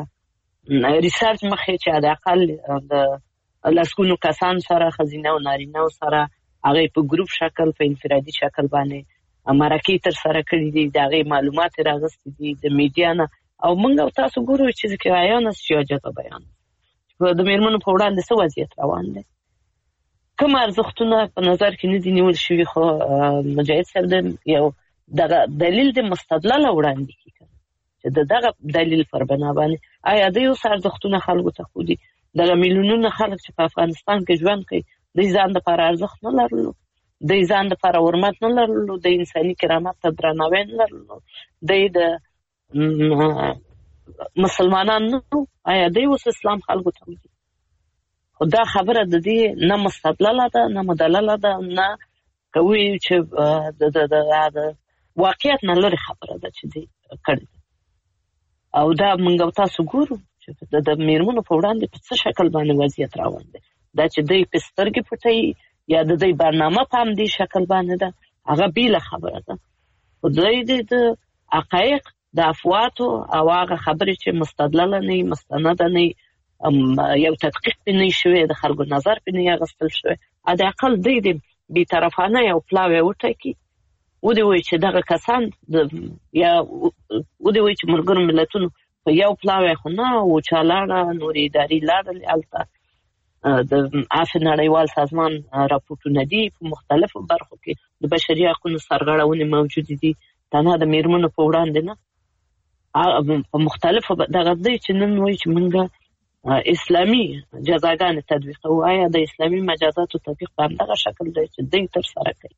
[SPEAKER 1] ریسرچ مخې چې حداقل د لسګونو کسان سره ښځینه او نارینه سره هغه په ګروپ شکل په انفرادي شکل باندې مرکې تر سره کړي دي د هغې معلومات راغستې دي د میډیا نه او موږ او تاسو ګورو چې بیان چې جګه بیان د میرمنو په وړاندې څه وضعیت روان دی کوم ارزښتونه په نظر کې نه دي نیول شوي خو مجاهد صاحب یو دغه دلیل د مستدلل وړاندې کړي چې دغه دلیل پر بنا باندې آیا د یو ارزښتونه خلکو ته خو دي دغه میلیونونه خلک چې په افغانستان کې ژوند کوي د ځان لپاره ارزښت نه لرلو د ځان لپاره حرمت نه لرلو د انساني کرامت ته درناوی نه لرلو د مسلمانان نو آیا دوی اوس اسلام خلکو ته وایي؟ خو دا خبره د دې نه مستدلله ده نه مدلله ده نه کوي چې د واقعیت نه لري خبره ده چې دی کړی. او دا موږ تاسو ګورو چې د میرمنو په وړاندې په څه شکل باندې وضعیت روان دی. دا چې دوی په سترګې پټوي یا د دوی برنامه په همدې شکل باندې ده هغه بیله خبره ده. خو دوی د حقایق د افواتو او هغه خبرې چې مستدلله نه مستنده نه یو تدقیق پې نه شوی د خلکو نظر پې نه اخیستل شوی حداقل دوی د بېطرفانه یو پلاوی وټاکي ودې وایي چې دغه کسان یا ودې وایي چې ملګرو ملتونو په یو پلاوی خو نه و چا لاړه نورې ادارې لاړلې هلته د عفو نړیوال سازمان راپورټونه دي په مختلفو برخو کې د بشري حقونو سرغړونې موجودې دي تنها د میرمنو په وړاندې نه په مختلفو دغه دی چې نن وایي چې موږ اسلامي جزاګانې تطبیقوو. آیا د اسلامي مجازاتو تطبیق په همدغه شکل دی چې دوی ترسره کوي؟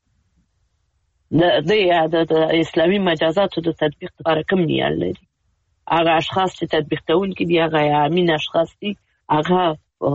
[SPEAKER 1] د اسلامي مجازاتو د تطبیق لپاره کوم معیار لري؟ هغه اشخاص چې تطبیق کوونکي دي هغه امین اشخاص دي هغه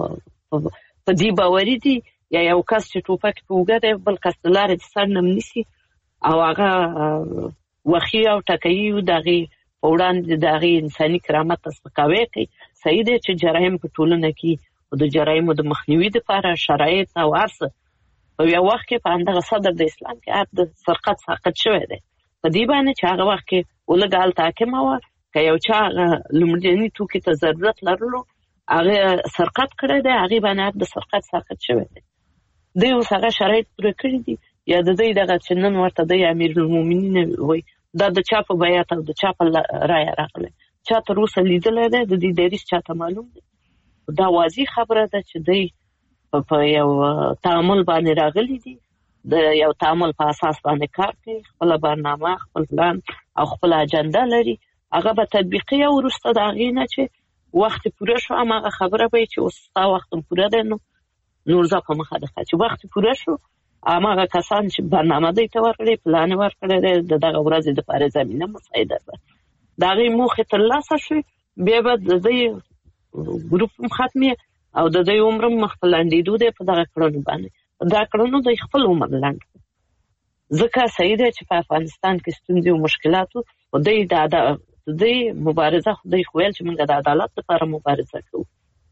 [SPEAKER 1] په دې باوري دي یا یو کس چې ټوپک په اوږه دی بل کس د لارې د سر نه منیسي او هغه وخي او ټکوي د هغې په وړاندې د هغې انساني کرامت ته سپکاوی کوي. صحیح دی چې جرایم په ټولنه کې د جرایمو د مخنیوي دپاره شرایط او هر څه په یو وخت کې په همدغه صدر د اسلام کې د سرقت ساقط شوی دی په دې باندې چې هغه وخت کې ولږه هلته حاکمه وه که یو چا لومړني توکي ته ضرورت لرلو هغه سرقت کړی دی هغې باندې د سرقت ساقط شوی دی. دوی اوس هغه شرایط پوره کړي دي یا د دوی دغه چې نن ورته دی امیرالمؤمنین وایي دا د چا په بیعت او د چا په رایه راغلی چا تر اوسه لیدلی دی د دې دریځ چاته معلوم دی. دا واضح خبره ده چې دوی په یو تعامل باندې راغلي دي د یو تعامل په اساس باندې کار کوي خپله برنامه خپل پلان او خپل اجنده لري هغه به تطبیقي او وروسته د هغې نه چې وخت پوره شو هماغه خبره به چې اوس ستا وخت پوره دی نور ځه په مخه ده چې وخت پوره شو هماغه کسان چې برنامه دوی ته ورکړی پلان یې ورکړی دی د دغه ورځې دپاره زمینه مساعده ده د هغې موخې ترلاسه شوې بیا به د دوی ګروپ هم ختمي او د دوی عمر هم مخ په لنډېدو دی په دغه کړنو باندې دا کړنو دوی خپل عمر لنډ کړ ځکه صحیح دی چې په افغانستان کې ستونزې او مشکلاتو خو دوی دوی مبارزه خو دوی ویل چې موږ د عدالت لپاره مبارزه کوو.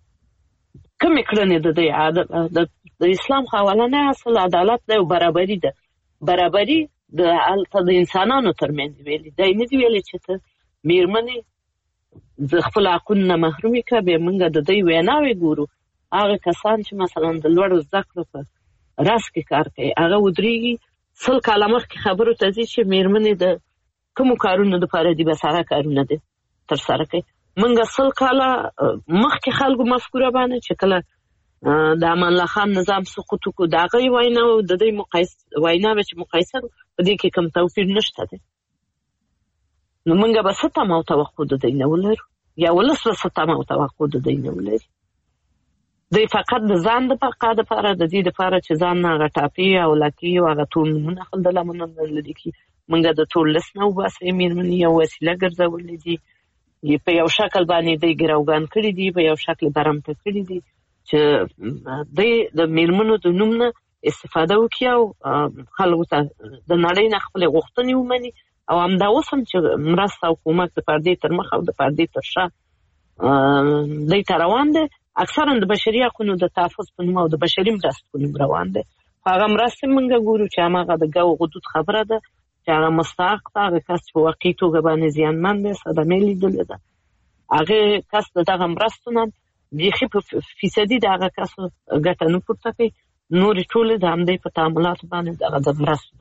[SPEAKER 1] کومې کړنې د دوی د اسلام خو اولنی اصل عدالت دی او برابري ده. برابري هلته د انسانانو ترمنځ ویلي دی نه دي ویلي چې ته میرمنې د خپل حقونو نه محرومې کړه بیا موږ د دوی ویناوې ګورو هغه کسان چې مثلا د لوړو زده کړو په راس کې کار کوي هغه ودرېږي 100 کاله مخکې خبرو ته ځي چې میرمنې د کومو کارونو دپاره دي بس هغه کارونه دي ترسره کوي. موږ 100 کاله مخکې خلکو مفکوره باندې چې کله د امان الله خان نظام سقوط وکړو د هغې وینا او د دوی وینا به چې مقایسه په دې کې کوم توپیر نشته دی نو موږ به څه تمه او توقع د دوی نه ولرو یا ولس به څه تمه او توقع د دوی نه ولري. دوی فقط د ځان د بقا دپاره د دې دپاره چې ځان نه هغه ټاپي او لکي او هغه ټول نومونه خپل د لمنه لري کې موږ د ټول لس نه وباسئ میرمنې یو وسیله ګرځولې دي په یو شکل باندې دوی ګروګان کړي دي په یو شکل برمته کړي دي چې دوی د میرمنو د نوم نه استفاده وکړي او خلکو ته د نړۍ نه خپلې غوښتنې ومني او همدا اوس هم چې مرسته او کومک د پردې تر مخ او د پردې تر شا دوی ته روان دی اکثرا د بشري حقونو د تحفظ په نوم او د بشري مرستو په نوم روان دی. هغه مرستې موږ ګورو چې هماغه د ګو غدود خبره ده چې هغه مستحق ده هغه کس چې په واقعي توګه باندې زیانمن دی صدمې لیدلې ده هغې کس د دغه مرستو نه بیخي په فیصدي د هغه کس ګټه نه پورته کوي نورې ټولې د همدې په تعاملاتو باندې دغه د مرستو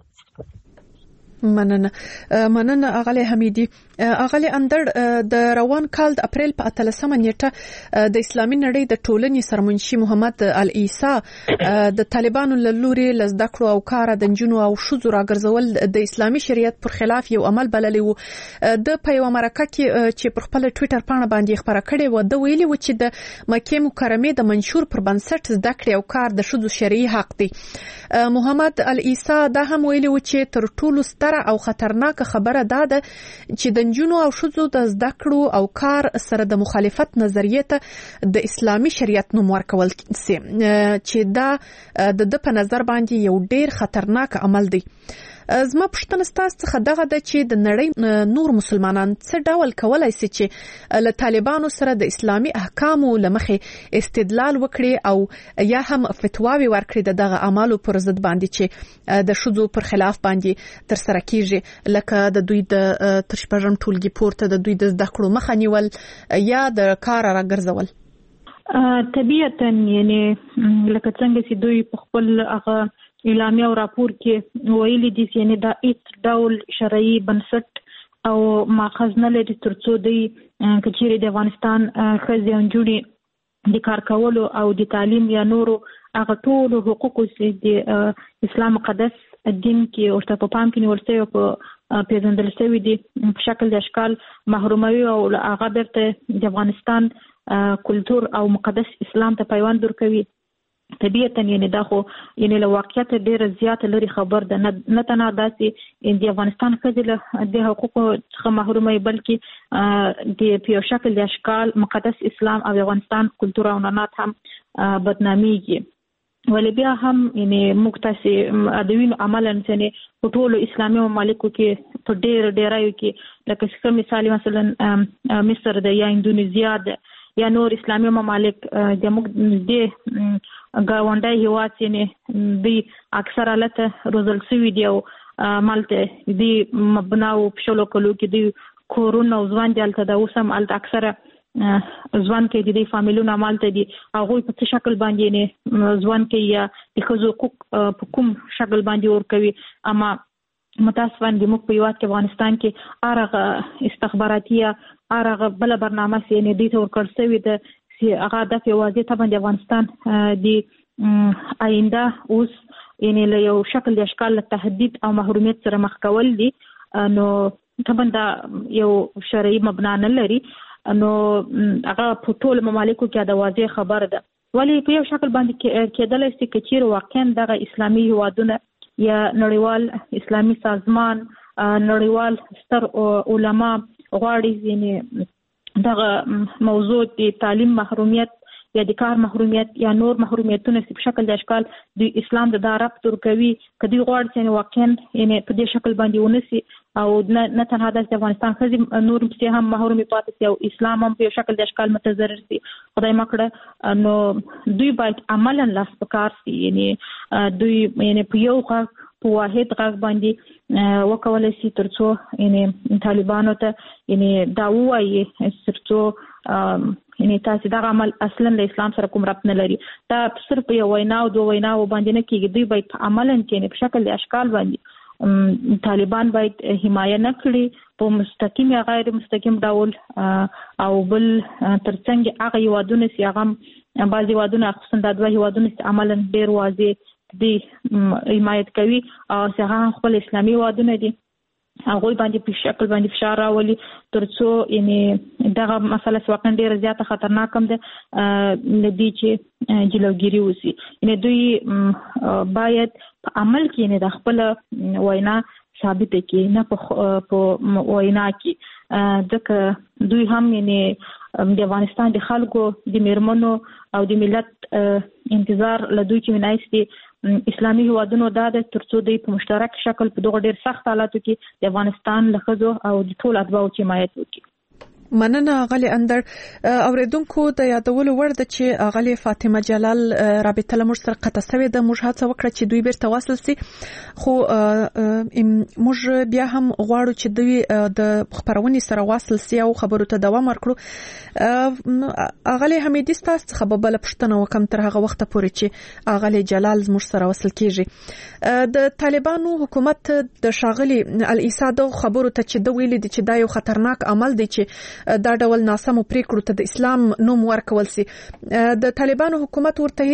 [SPEAKER 3] مننه اغلی حمیدي. اغلی اندړ د روان کال د اپریل په 18 نیټه د اسلامي نړۍ د ټولنې سرمنشي محمد العیسی د طالبانو له لوري لزده کړو او کار د نجونو او ښځو راګرځول د اسلامي شریعت پر خلاف یو عمل بللی وو. د په یو مرکه کې چې پر خپل ټوئیټر پاڼه باندې خبره کړې و د ویلي و چې د مکې مکرمه د منشور پر بنسټ زده کړې او کار د ښځو شرعي حق دی. محمد العیسی دا هم ویلي و چې تر ټولو ستره او خطرناک خبره ده چې د نجونو او ښځو د زده کړو او کار سره د مخالفت نظریې ته د اسلامي شریعت نوم ورکول سي چې دا د په نظر باندې یو ډیر خطرناک عمل دی. زما پوښتنه ستاسو څخه دغه ده چې د نړۍ نور مسلمانان څه ډول کولای شي چې له طالبانو سره د اسلامي احکامو لمخې استدلال وکړي او یا هم فتواوی ورکړي دغه اعمالو پر ضد باندې چې د شذو پر خلاف باندې تر سره کیږي، لکه د دوی د ترشپږم ټولګي پورته د دوی د زده کړو مخه نیول یا د کار راګرځول.
[SPEAKER 4] طبيعتاً یعنی لکه څنګه چې دوی په خپل هغه اعلامیه او راپور کې ویلي دي چې دا هیڅ ډول شرعي بنسټ او ماخذ نه لري ترڅو دوی کچېرې د افغانستان ښځې او نجونې د کار کولو او د تعلیم یا نورو هغه ټول حقوقو چې د اسلام مقدس دین کې ورته په پام کې نیول شوی په پیژندل شوی دي په شکل د اشکال محروموي او هغه بیرته د افغانستان کلتور او مقدس اسلام ته پیوند ورکوي. طبيعتاً یعنی دا خو یعنی له واقعیت ډیره زیاته لري خبر ده، نه تنها داسې د افغانستان ښځې د حقوقو څخه محرومه بلکې د په شکل د اشکال مقدس اسلام او افغانستان کلتور او عنعنات هم بدناميږي. ولې بیا هم یعنی موږ تاسې ادوین عملاً چې په ټولو اسلامي ممالکو کې په ډیرایو کې لکه څنګه مثال مثلا مصر ده یا اندونیزیا ده یا نور اسلامي ممالک د موږ د ګاونډي هیواد چې دوی اکثر حالت روزل سوي دي او مالته دي مبناو په شلو کلو کې دي کورونه او ځوان دلته د اوسم الته اکثر ځوان کې دي فامیلونه مالته دي هغه په څه شکل باندې نه ځوان کې یا د خزو حقوق په کوم شکل باندې ور کوي. اما متاسفانه د موږ په هیواد کې افغانستان کې ارغه استخباراتیه ارغه بل برنامه سي نه دي تور کړسوي د هغه د فوازي ته باندې افغانستان د آینده اوس یعنی له یو شکل د اشکال تهدید او محرومیت سره مخ کول دي. نو طبعا دا یو شرعي مبنا نه لري، نو هغه په ټول ممالکو کې د واضح خبر ده. ولی په یو شکل باندې کېدل شي چې واقعا دغه اسلامي هیوادونه یا نړیوال اسلامي سازمان نړیوال ستر علما غواړي یعنی دغه موضوع د تعلیم محرومیت یا د کار محرومیت یا نور محرومیتونه په شکل د اشکال د اسلام د دارب تر کوي کدي غواړي چې واقعا یعنی په دې شکل باندې ونسي او نه تنها د افغانستان خځې نور په هم محرومي پاتې او اسلام هم په شکل د اشکال متضرر سي. خدای مکړه نو دوی باید عملاً لاس پکار سي یعنی دوی یعنی په یو په واحد غږ باندې وکولای شي ترڅو یعنی طالبانو ته یعنی دا وایي ترڅو یعنی تاسو دا عمل اصلا د اسلام سره کوم ربط نه لري، دا صرف یو وینا او دوه وینا باندې نه کیږي. دوی باید عملاً کې په شکل د اشکال باندې طالبان باید حمایت نه کړي په مستقیم یا غیر مستقیم ډول او بل ترڅنګ هغه یوادونه سي هغه بعضي یوادونه خصوصا د دوه یوادونه عملاً ډیر واضح دي حمایت کوي او څنګه خپل اسلامي وادونه دي هغه باندې په شکل باندې فشار راولي ترڅو یعنی دغه مسله واقعا ډیره زیاته خطرناک هم ده لدی چې جلوګيري وسی. یعنی دوی باید په عمل کې نه د خپل وینا ثابت کړي نه په وینا کې ځکه دوی هم یعنی د افغانستان د خلکو د میرمنو او د ملت انتظار لدوی چې ونایستي اسلامي هیوادونو دا د ترڅو د په مشترک شکل په دغه ډیر سخت حالاتو کې د افغانستان له خزو او د ټول اتباعو حمایت وکړي.
[SPEAKER 3] مننه غلی اندر. اوریدونکو د یادولو وړ ده چې غلی فاطمه جلال رابطه لمر سره قطع شوې ده. موږ هڅه وکړه چې دوی بیرته واصل سي، خو موږ بیا هم غواړو چې دوی د خبرونې سره واصل سي او خبرو ته دوام ورکړو. غلی حمیدی ستاسو څخه بل پښتنه وکم تر هغه وخت پورې چې غلی جلال موږ سره وصل کیږي. د طالبانو حکومت د شاغلي العیسا د خبرو ته چې د ویلي دي چې دا یو خطرناک عمل دی چې دا ډول ناسمو پریکړو ته د اسلام نوم ورکول سي. د طالبانو حکومت ورته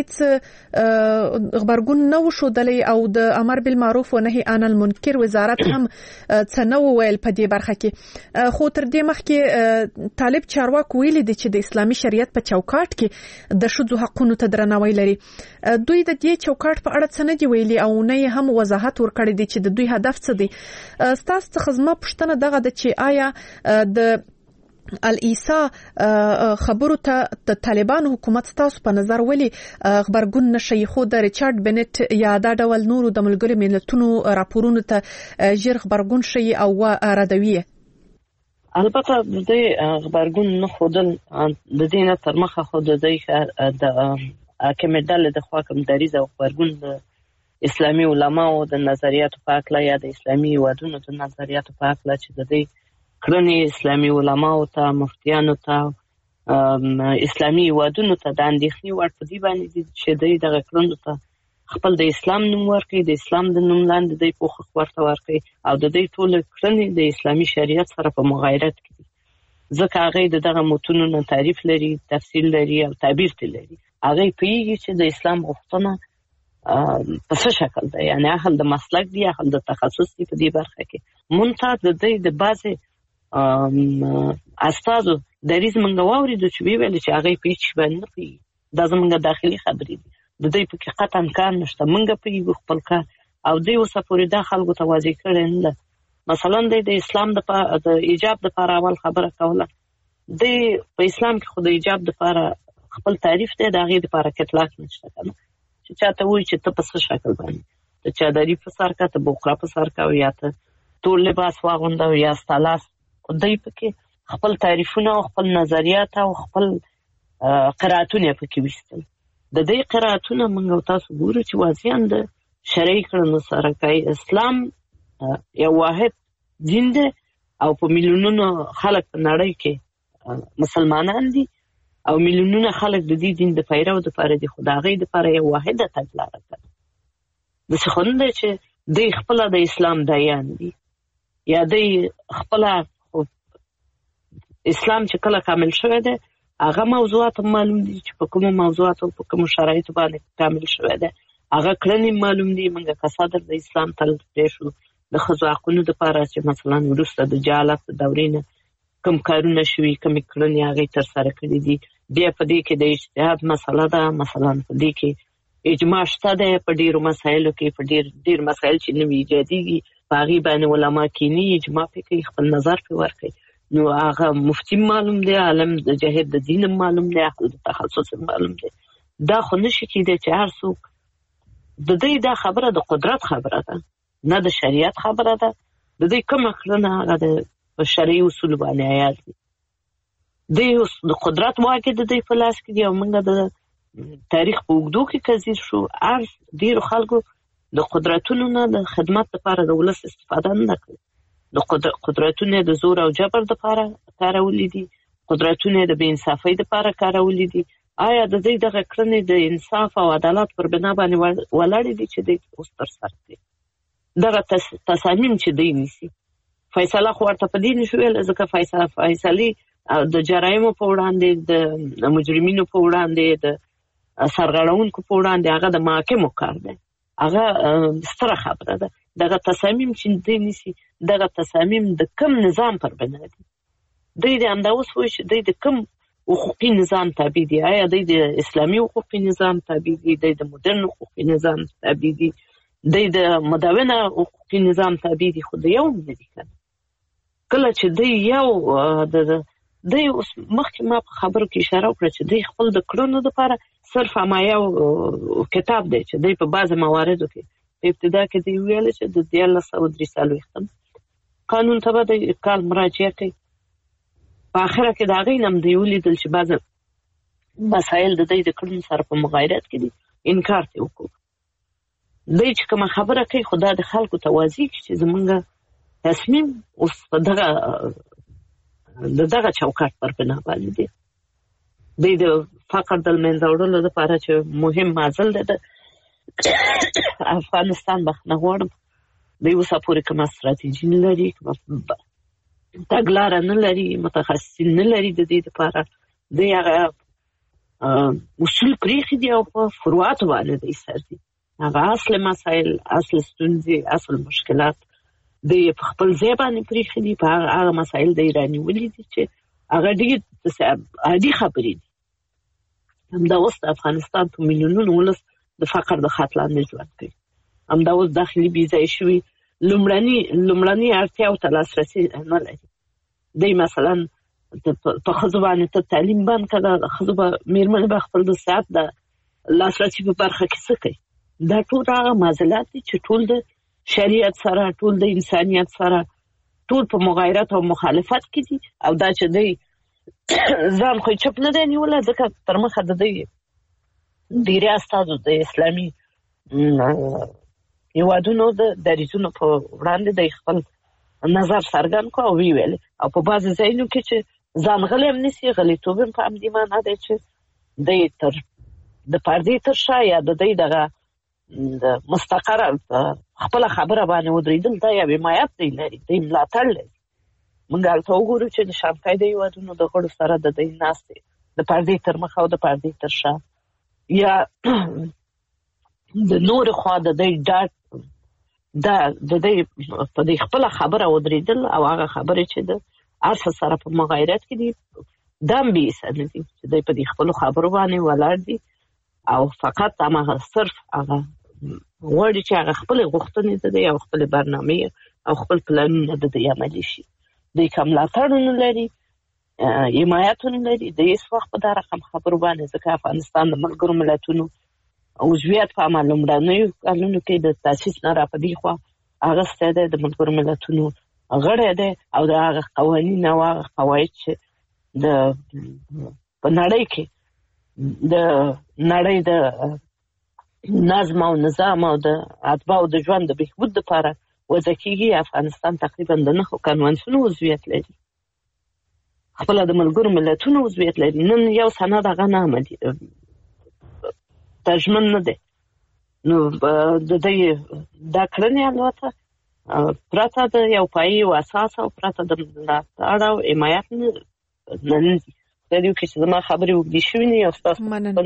[SPEAKER 3] هیڅ خبرګون نه وښودلی او د امر بالمعروف و نهي عن المنکر وزارت هم څه نه ویل په دې برخه کې. خو تر دې مخکې طالب چارواکو ویلي دي چې د اسلامي شریعت په چوکاټ کې د ښځو حقونو ته درناوی لري. دوی د دې چوکاټ په اړه څه نه دی ویلي او نه هم وضاحت ورکړی دی چې د دوی هدف څه دی. ستاسو څخه زما پوښتنه دغه ده چې آیا د العیسا خبرو ته د طالبانو حکومت تاسو په نظر ولې خبرګون نشي خو د ریچارډ بنټ یا دا ډول نورو د ملګرو ملتونو راپورونو ته ژر خبرګون شي او ردوي؟
[SPEAKER 1] البته د دې خبرګون نه خودل د دې نه تر مخه خو د دې د کمیډل د خوا کوم دریز او خبرګون د اسلامي علماو د نظریاتو په اړه یا د اسلامي ودونو د نظریاتو په اړه چې د دې کړنې اسلامي علماو ته مفتیانو ته اسلامي ودونو ته د اندېښنې وړ په دې باندې چې د دغه کړنو ته خپل د اسلام نوم ورکړي، د اسلام د نوم لاندې د پوښښ ورته ورکړي او د دې ټول کړنې د اسلامي شریعت سره په مغایرت کې دي. ځکه هغه دغه متونو نه تعریف لري، تفصیل لري او تعبیر لري. هغه پیږي چې د اسلام غوښتنه په څه شکل ده، یعنی اهل د مسلک دی، اهل د تخصص دی په دې برخه کې. مونږ ته د دې د بعضې استادو دریز منګه واورېدو چې ویل چې هغه په هیڅ باندې نه پیږي. دا زموږ داخلي خبرې دي، د دې په کې قطعا کار نشته. مونږ پیږو خپل کار او دې اوسه پورې دا خلکو ته واضح کړی نه ده. مثلا د اسلام د ایجاب دپاره اول خبره کوله، د په اسلام کې خو د ایجاب دپاره خپل تعریف دی، د هغې دپاره کتلاک نشته که نه چې چاته وایي چې ته په څه شکل باندې ته چادري په سر کا، ته بوقره په سر کا، یا ته ټول لباس واغونده یا ستا لاس. دوی پکې خپل تعریفونه او خپل نظریات او خپل قرائتونه پکې ویستل. د دې قرائتونه موږ تاسو ګورو چې واضحاً د شرعي کړنو سره کوي. اسلام یو واحد دین دی او په میلیونونو خلک په نړۍ کې مسلمانان دي او میلیونونه خلک د دې دین د پیرو د پاره دي. خو د هغې دپاره یو واحده تګلاره ده. داسې خو نه دی چې دوی خپله د اسلام دایان دي یا دوی خپله اسلام چې کله کامل شوی دی هغه موضوعات معلوم دي چې په کومو موضوعاتو په کومو شرایطو باندې کامل شوی دی، هغه کړنې معلوم دي. موږ که صدر د اسلام تل پرېښو د ښځو حقونو دپاره چې مثلا وروسته د جهالت د دورې نه کوم کارونه شوي، کومې کړنې هغې ترسره کړي دي. بیا په دې کې د اجتهاد مسله ده، مثلا په دې کې اجماع شته دی په ډېرو مسایلو کې، په ډېر مسایل چې نوي ایجادېږي په هغې باندې علما کینی اجماع پې کوي، خپل نظر پې ورکوي. نو هغه مفتي معلوم دی، عالم د جهاد د دین معلوم دی، اهل د تخصص معلوم دی. دا خو نشي کېدی چې هر څوک د دې دا خبره د قدرت خبره ده نه د شریعت خبره ده. د دې کومه کړنه هغه د شرعي اصول باندې عیار دي. د قدرت واګې د دوی په لاس کې دي او موږ د تاریخ په اوږدو کې کزیر شو. هر ډېرو خلکو د قدرتونو نه د خدمت لپاره د ولس استفاده نه کړې. د قدرتونه د زور او جبر لپاره کارولې دي، قدرتونه د بې انصافۍ لپاره کارولې دي. آیا د دوی دغه کړنې د انصاف او عدالت پر بنا باندې ولاړې دي چې دوی اوس ترسره کړي؟ دغه تصامیم چې دوی نیسي فیصله خو ورته په دې نشو ویلی، ځکه فیصلې د جرایمو په وړاندې، د مجرمینو په وړاندې، د سرغړونکو په وړاندې هغه د محاکمو کار دی، هغه ستره خبره ده. دغه تصامیم چې دوی نیسي دغه تصامیم د کوم نظام پر بنا دي؟ دوی د همدا اوس وایي چې دوی د کوم حقوقي نظام تابع دي؟ آیا دوی د اسلامي حقوقي نظام تابع دي؟ دوی د مدرن حقوقي نظام تابع دي؟ دوی د مدونه حقوقي نظام تابع دي؟ خو د یو نه دي کنه. کله چې دوی یو دوی اوس مخکې ما په خبرو کې اشاره وکړه چې دوی خپل د کړنو دپاره صرف هما یو کتاب دی چې دوی په بعضې مواردو کې په ابتدا کې دوی ویل چې د 1943 قانون ته به د کال مراجعه کوي. په آخره کې د هغې نه هم دوی ولیدل چې بعضې مسایل د دوی د کړنو سره په مغایرت کې دي، انکار ته وکړو. دوی چې کومه خبره کوي خو دا د خلکو ته واضح کړي چې زمونږ تصمیم اوس په دغه چوکاټ پر بنا باندې دی. دوی د فقر د منځه وړلو لپاره چې مهم معضل دی د افغانستان بخښنه غواړم، دوی اوسه پورې کومه ستراتیژي نه لري، تګلاره نه لري، متخصصین نه لري د دې لپاره. د هغه اصول پریخي دي او په فروعات باندې د سر دي. هغه اصل مسائل، اصل ستونزې، اصل مشکلات د په خپل ځای باندې پریخي دي. په هغه مسائل د ایرانی ولې دي چې هغه ډېر عادي خبرې دي. همدا اوس د افغانستان په میلیونونو ولس د فقر د خط لاندې ژوند کوي. همدا اوس داخلي بېځایه شوي لومړني اړتیاو ته لاسرسي نه لري. دی مثلا په ښځو باندې ته تعلیم بند کړه، ښځو به مېرمنې به خپل د صحت د لاسرسي په برخه کې څه کوي؟ دا ټول هغه معضلات دي چې ټول د شریعت سره، ټول د انسانیت سره، ټول په مغایرت او مخالفت کې دي. او دا چې دی ځان خو چپ نه دی نیولی، ځکه تر مخه د دوی ډېری استازو د اسلامي هېوادونو د دریځونو په وړاندې د خپل نظر څرګند کړ او ویې ویل. او په بعضې ځایونو کې چې ځان غلی هم نیسي، غلیتوب هم په همدې معنا دی چې دی د پردې تر شا یا د دی دغه د مستقره خپله خبره باندې ودرېدل، دا یو حمایت دی لري، دی ملاتړ لري. موږ هلته وګورو چې د شانګهای د هېوادونو د غړو سره د دوی ناستې د پردې تر مخه او د پردې تر شا، یا د نورې خوا د دوی ډاډ د دوی په دې خپله خبره ودرېدل او هغه خبرې چې د هر څه سره په مغایرت کې دي، دا هم بېعیسه نه دي چې دوی په دې خپلو خبرو باندې ولاړ دي او فقط هماغه صرف هغه غواړي چې هغه خپلې غوښتنې د دوی او خپلې برنامې او خپل پلانونه د دوی عملي شي. دوی که ملاتړ نه لري، حمایت نه لري د هېڅ وخت په دا رقم خبرو باندې، ځکه افغانستان د ملګرو ملتونو عضویت په عمل لومړنیو کلونو کې د تاسیس نه را په دې خوا اخیستی دی، د ملګرو ملتونو غړی دی او د هغه قوانین او هغه قواعد چې په نړۍ کې د نړۍ د نظم او نظام او د اتباعو د ژوند د بهبود لپاره وضع کېږي. افغانستان تقریبا د 9 کنوانسیونو عضویت لري، خپله د ملګرو ملتونو عضویت لري. نن یو سند هغه نه عملي ترجمن نه دی. نو د دوی دا کړنې البته پرته د یو پایي او اساس او پرته د ملاتړ او حمایت نه دي. د دې کې چې زما خبرې اوږدې شوې نه یو ستاسو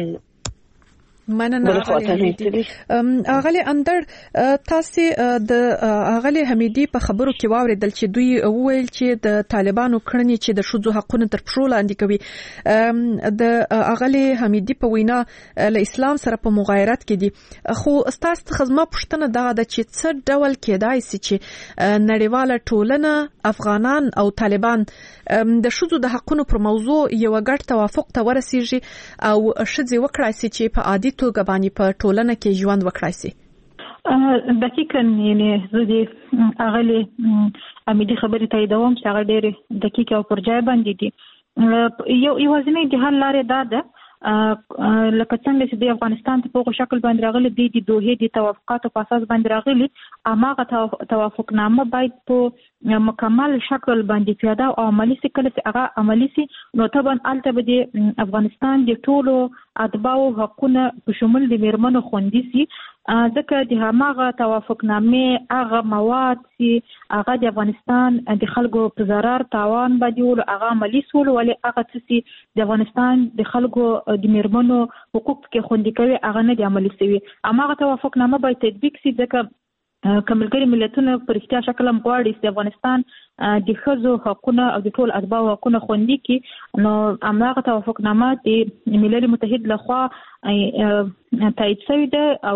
[SPEAKER 3] مننه اغلی اندر تاسو د اغلی حمیدی په خبرو کې واوریدل چې دوی وویل چې د طالبانو کړنې چې د ښځو حقوقو تر پښو لاندې کوي. د اغلی حمیدی په وینا له اسلام سره په مغایرت کې دي. خو تاسو ته خدمت پوښتنه دا ده چې څه ډول کېدای شي چې نړیواله ټولنه، افغانان او طالبان د ښځو د حقوقو پر موضوع یو ګډ توافق ته ورسیږي او ښځې وکړای شي چې په عادي توګه باندې په ټولنه کې ژوند وکړای شي.
[SPEAKER 4] دقیقاً یعنی زه دې اغلی امیدي خبرې تاییدوم چې هغه ډېرې دقیقې او پر ځای باندې دي. یوازینی د حل لارې دا ده لکه څنګه چې د افغانستان په هغه شکل باندې راغلي دي د دوه د توافقاتو په اساس باندې راغلي، هغه توافقنامه باید په مکمل شکل باندې پیاده او عملي شي. کله چې هغه عملي شي نو طبعا البته به د افغانستان د ټولو اتباعو حقونه په شمول د میرمنو خوندي شي، ځکه د هماغه توافقنامې هغه مواد چې هغه د افغانستان د خلکو په ضرر تاوان باندې ول هغه عملي سول، ولې هغه چې د افغانستان د خلکو د میرمنو حقوق کې خوندي کوي هغه نه د عملي شوی. هماغه توافقنامه باید تطبیق شي، ځکه کملګری ملتونه په رښتیا شکل هم غواړي چې افغانستان د ښځو حقونه او د ټول اتباعو حقونه خوندي کړي. نو هماغه توافقنامه د ملل متحد لخوا تایید شوی ده او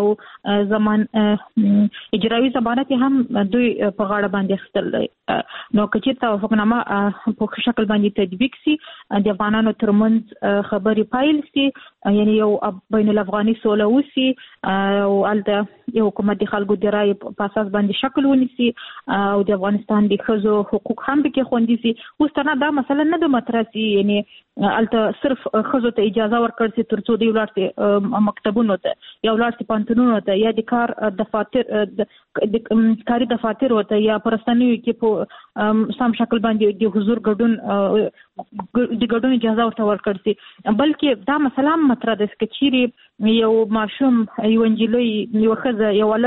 [SPEAKER 4] اجرایي ضمانت هم دوی په غاړه باندې اخیستل دی. نو که چېرته توافقنامه په شکل باندې تطبیق شي، د افغانانو ترمنځ خبرې پایل شي، یعنی یو بین الافغاني سوله وشي او هلته یو حکومت د خلکو د رایې په اساس باندې شکل ونیسي او د افغانستان د ښځو حقوق هم پکې خوندي شي. اوس تر دا مسله نه ده مطرح شي، یعنی هلته صرف ښځو ته اجازه ورکړل شي تر څو دوی ولاړ شي مکتبونو ته یا ولاړ شي پوهنتونونو ته یا د کار دفاتر د کاري دفاترو ته یا په رسنیو کې په سم شکل باندې د حضور ګډون اجازه ورته ورکړل شي. بلکې دا مسله هم مطرح ده چې چیرې یو ماشوم، یو نجلۍ، یو ښځه، یو هلک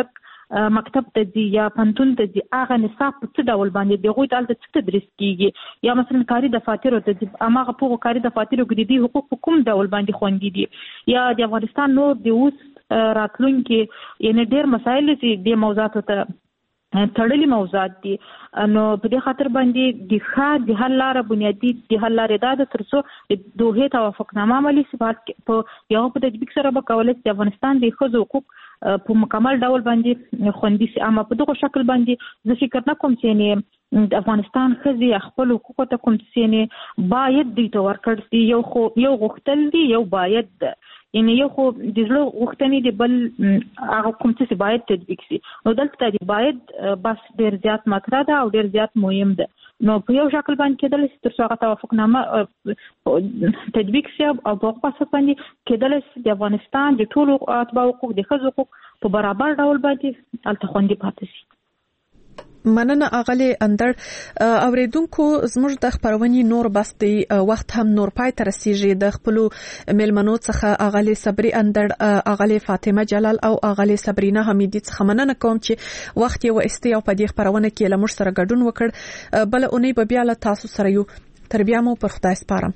[SPEAKER 4] مکتب ته ځي یا پوهنتون ته ځي هغه نصاب په څه ډول باندې د هغوی ته هلته څه تدریس کیږي یا مثلا کاري دفاترو ته ځي هماغه په هغو کاري دفاترو کې د دې حقوق په کوم ډول باندې خوندي دي یا د افغانستان نور د اوس راتلونکي یعنې ډېر مسایل چې د موضوعاتو ته تړلي موضوعات دي نو په دې خاطر باندې د ښه د حل لاره بنیادي د حل لارې دا ده تر څو د دوحې توافقنامه عملي شي په یو په تطبیق سره به کولی شي د افغانستان د ښځو حقوق په مکمل ډول باندې خوندي شي. اما په دغه شکل باندې زه فکر نه کوم چې د افغانستان ښځې خپل حقوقو ته کوم څه باید دوی ته ورکړل شي. یو غوښتل دي یو باید ده یعنی یو خو د زړه غوښتنې دي بل هغه کوم څه باید تطبیق شي. نو دلته د باید بس ډېر زیات مطرح ده او ډېر زیات مهم ده. نو په یو شکل باندې کېدلی شي تر څو هغه توافقنامه تطبیق شي او په هغه اساس باندې کېدلی شي د افغانستان د ټولو اتباعو حقوق د ښځو حقوق په برابر ډول باندې هلته خوندي پاتې شي.
[SPEAKER 3] مننه اغلی اندر. اوریدونکو زموږ د خبرونې نور بس دی وخت هم نور پای ته رسیږي. د خپل ملمنو څخه اغلی صبري اندر، اغلی فاطمه جلال او اغلی صبرینا حمیدی څخه مننه کوم چې وخت یې واسطي او په دې خبرونه کې له موږ سره ګډون وکړ. بل اونۍ به بیا له تاسو سره یو. تر بیا مو پر خدای سپارم.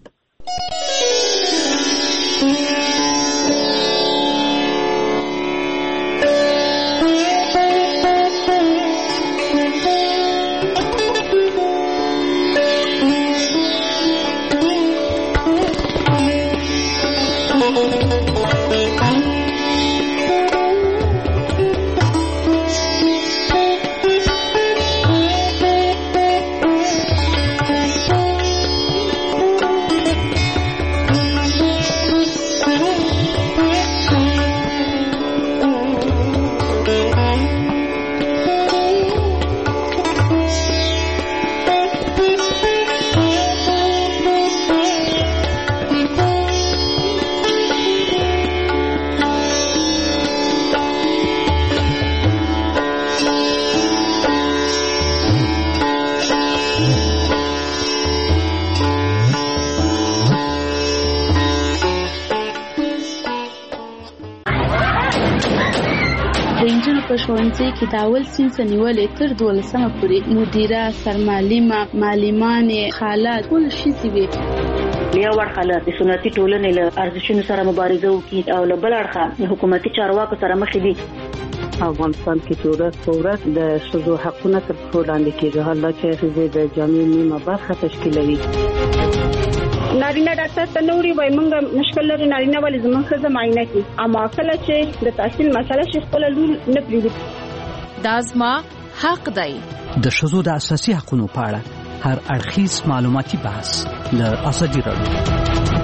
[SPEAKER 2] ښوونځي کې د اول صنف نیولې تر 12مه پورې مدیره، سرمعلمه، معلمانې، خالات ټول شي وي.
[SPEAKER 6] یو ورخاله د سنتي ټولنې له ارزښتونو سره مبارزه وکړي او له بل اړخه حکومتي چارواکو سره مخ دي.
[SPEAKER 5] افغانستان کې چې ورځ په ورځ د ښځو حقونه تر پښو لاندې کېږي، حالا چې ښځې د جامعې نیمه برخه تشکیلوي.
[SPEAKER 7] نارینه ډاکټر ته نوري وای مونږ مشکل لري نارینه ولې زموږ ښځه معاینه کوي، اما کله چې د تحصیل مسله شي خپل لور نه پریږدي.
[SPEAKER 8] دا زما حق دی.
[SPEAKER 9] د ښځو د اساسي حقوقو په اړه هر اړخیز معلوماتي بحث له ازادي راډیو.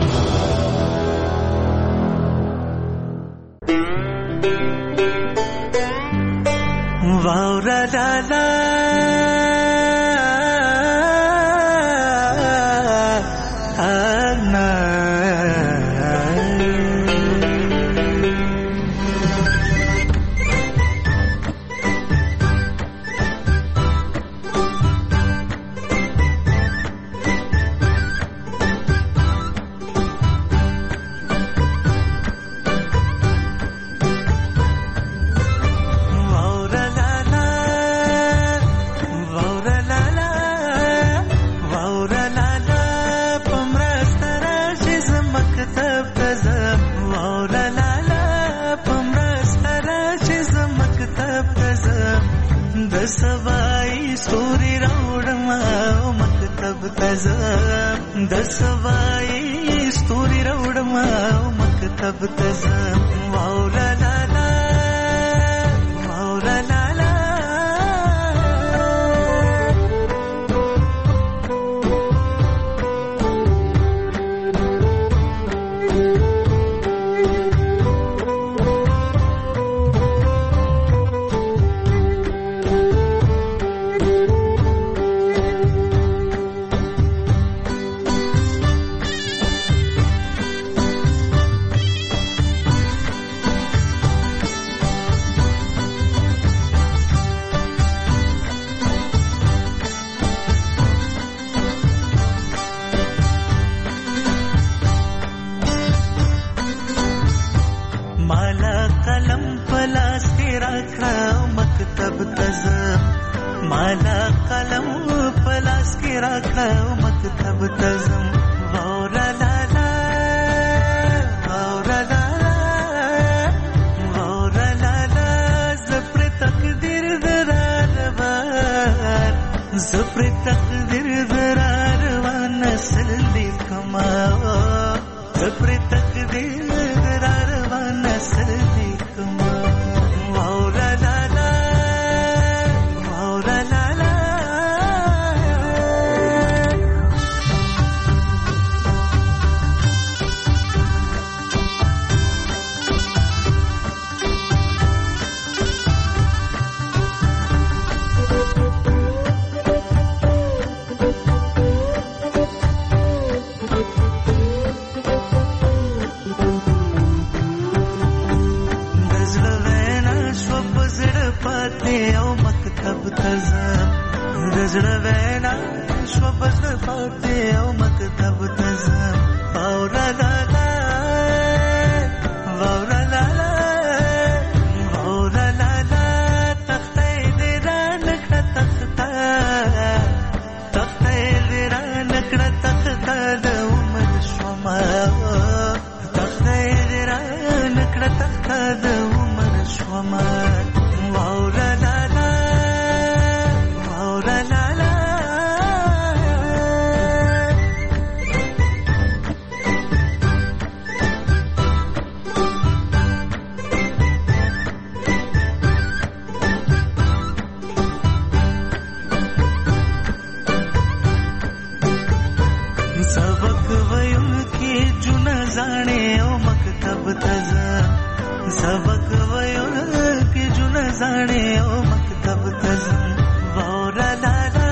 [SPEAKER 10] واورا لالا دسوائی ستوری روڑما مکتب تزم مولا لالا مولا لالا. راکړه مکتب تزم وورا لا لا وورا لا وورا لا لا زپر تقدیر درار زپر تقدیر درار ونسل لیکما زپر تقدیر درار ونسل لیکما وورا لا لا وورا لا لا زړه وینا شو بس پاتې او مکتب تزم وورا لا لا وورا لا لا وورا لا لا تخته دې را نکړه تخته تخته دې را نکړه تخته د عمر شوما تخته دې را نکړه تخته د عمر شوما وورا لا لا وورا لا सबक वयो के जुन जाने ओ मकतब तजम वौरा ला ला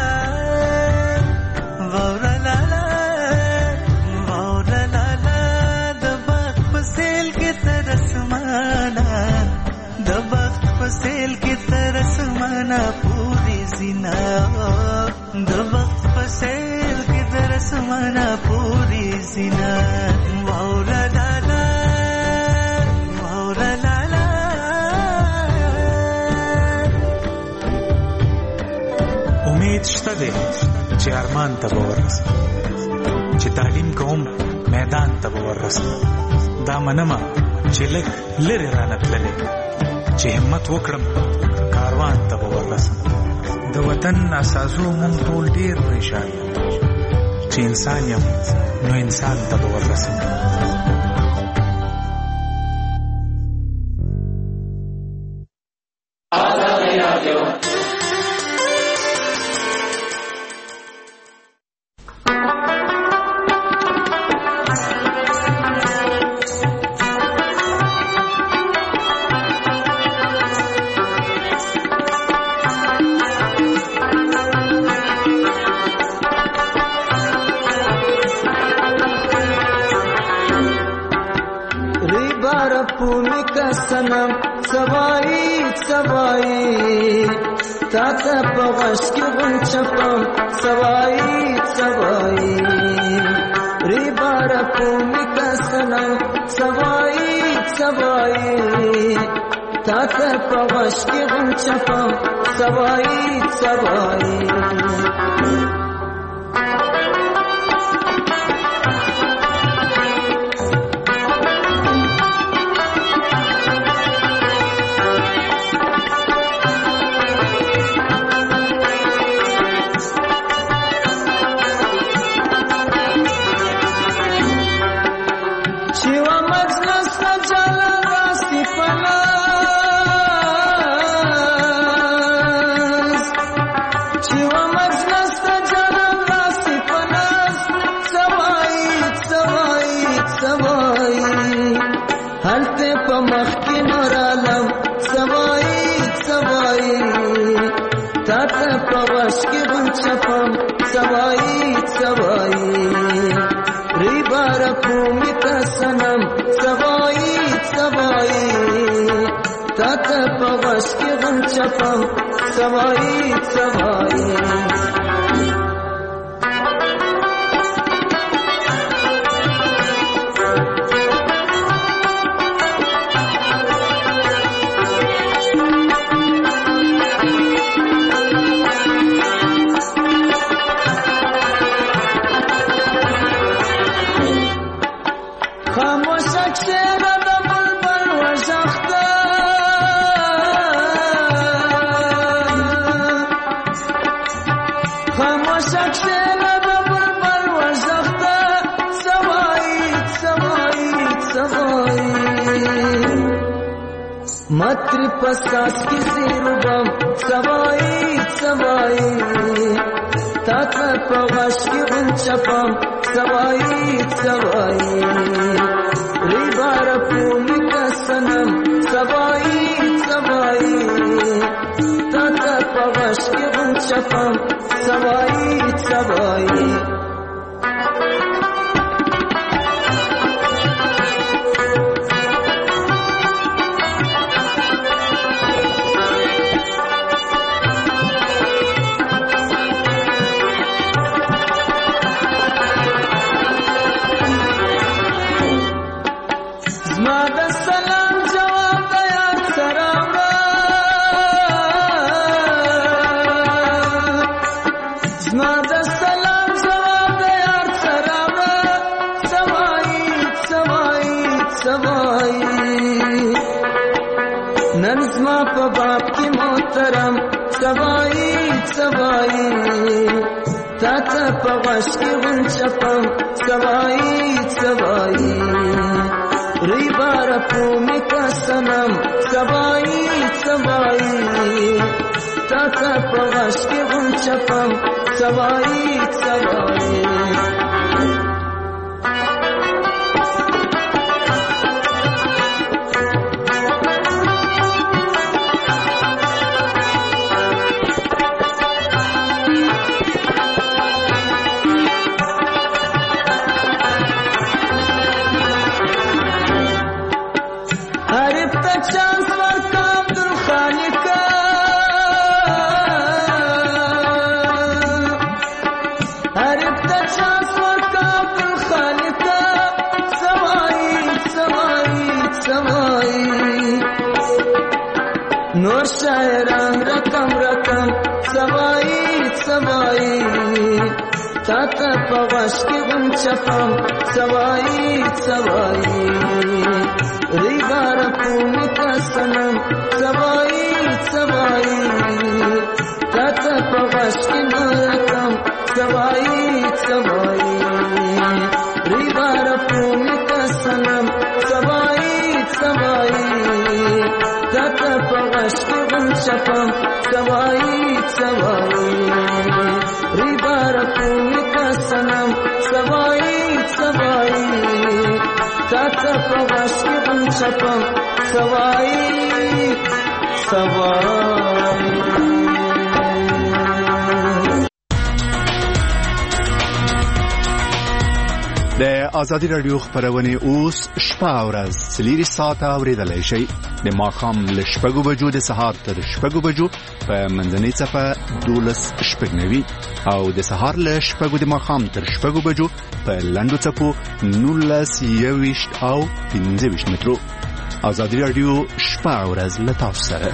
[SPEAKER 10] वौरा ला ला वौरा ला ला दबक पसेल के तरस माना दबक पसेल के तरस माना पूरी जिना दबक पसेल के तरस माना पूरी जिना वौरा ला ला
[SPEAKER 11] امید شته دی چې ارمان ته به ورسم چې تعلیم کوم میدان ته به ورسم دا منمه چې لږ لرې رانه تللی چې همت وکړم کاروان ته به ورسم د وطن اساسو مونږ ټول ډېر پریشان یو چې انسان یم نو انسان ته به ورسم
[SPEAKER 10] خاموشک شیره ببر وزخته سوایی متری پساس کی زیربم سوایی تاتا پغش کی غنچپم سوایی ریبار پومی کسنم سوایی تاتا پغش کی غنچپم سوایی سوایی تاتا پغش کی غنچپم سوایی ریبار پومی کسنم سوایی تاتا پغش کی غنچپم سوایی نور شاعران رقم سوایی تاتا پغش کی غنچپم سوایی ریبار پومی کسنم سوایی تاتا پغش کی نورکم سوایی ریبار پومی کسنم سوایی تاتا پغش کی غنچپم سوایی ریبار پومی کسنم سوایی تاتا پغش کی غنچپم سوایی
[SPEAKER 12] د ازادي رادیو خبرونه اوس شپه ورځ سلیری ساعت اوریدلای شي د ماقام ل شپږو بجو د سهار تر شپږو بجو په منځنۍ صفه 12 شپږنوي او د سهار ل شپږو د ماقام تر شپږو بجو په لندو صفو 19 او 15 مترو. ازادي رادیو شپه ورځ ل تاسو سره.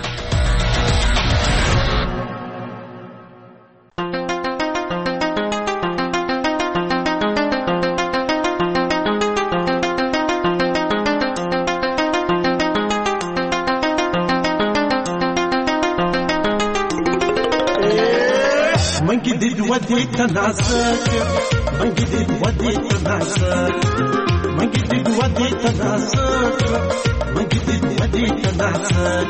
[SPEAKER 13] ودي تناسك منجد ودي تناسك منجد ودي تناسك منجد ودي تناسك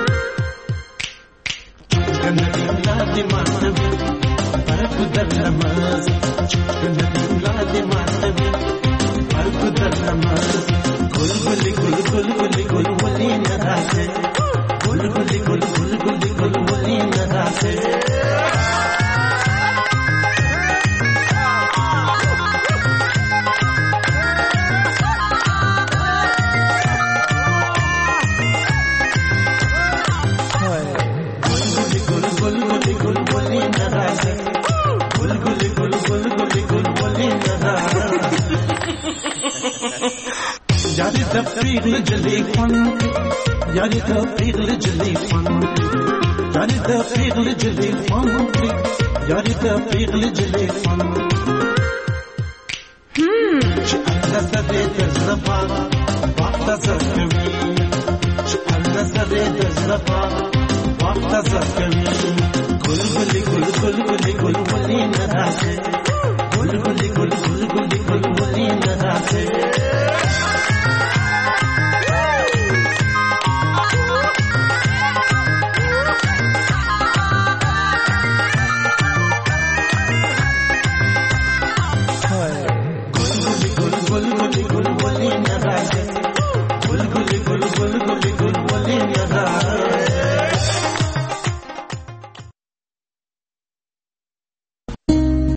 [SPEAKER 13] جنة ولادي ما نبي فرق درمز جنة ولادي ما نبي فرق درمز كل ولي نراسي كل ولي نراسي यारी तफरीक जली फन यारी तफरीक जली फन यारी तफरीक जली फन यारी तफरीक जली फन Allah sade tazrafa waqta zakami Allah sade tazrafa waqta zakami Gul गुल गुल गुल गुल गुल गुल गुल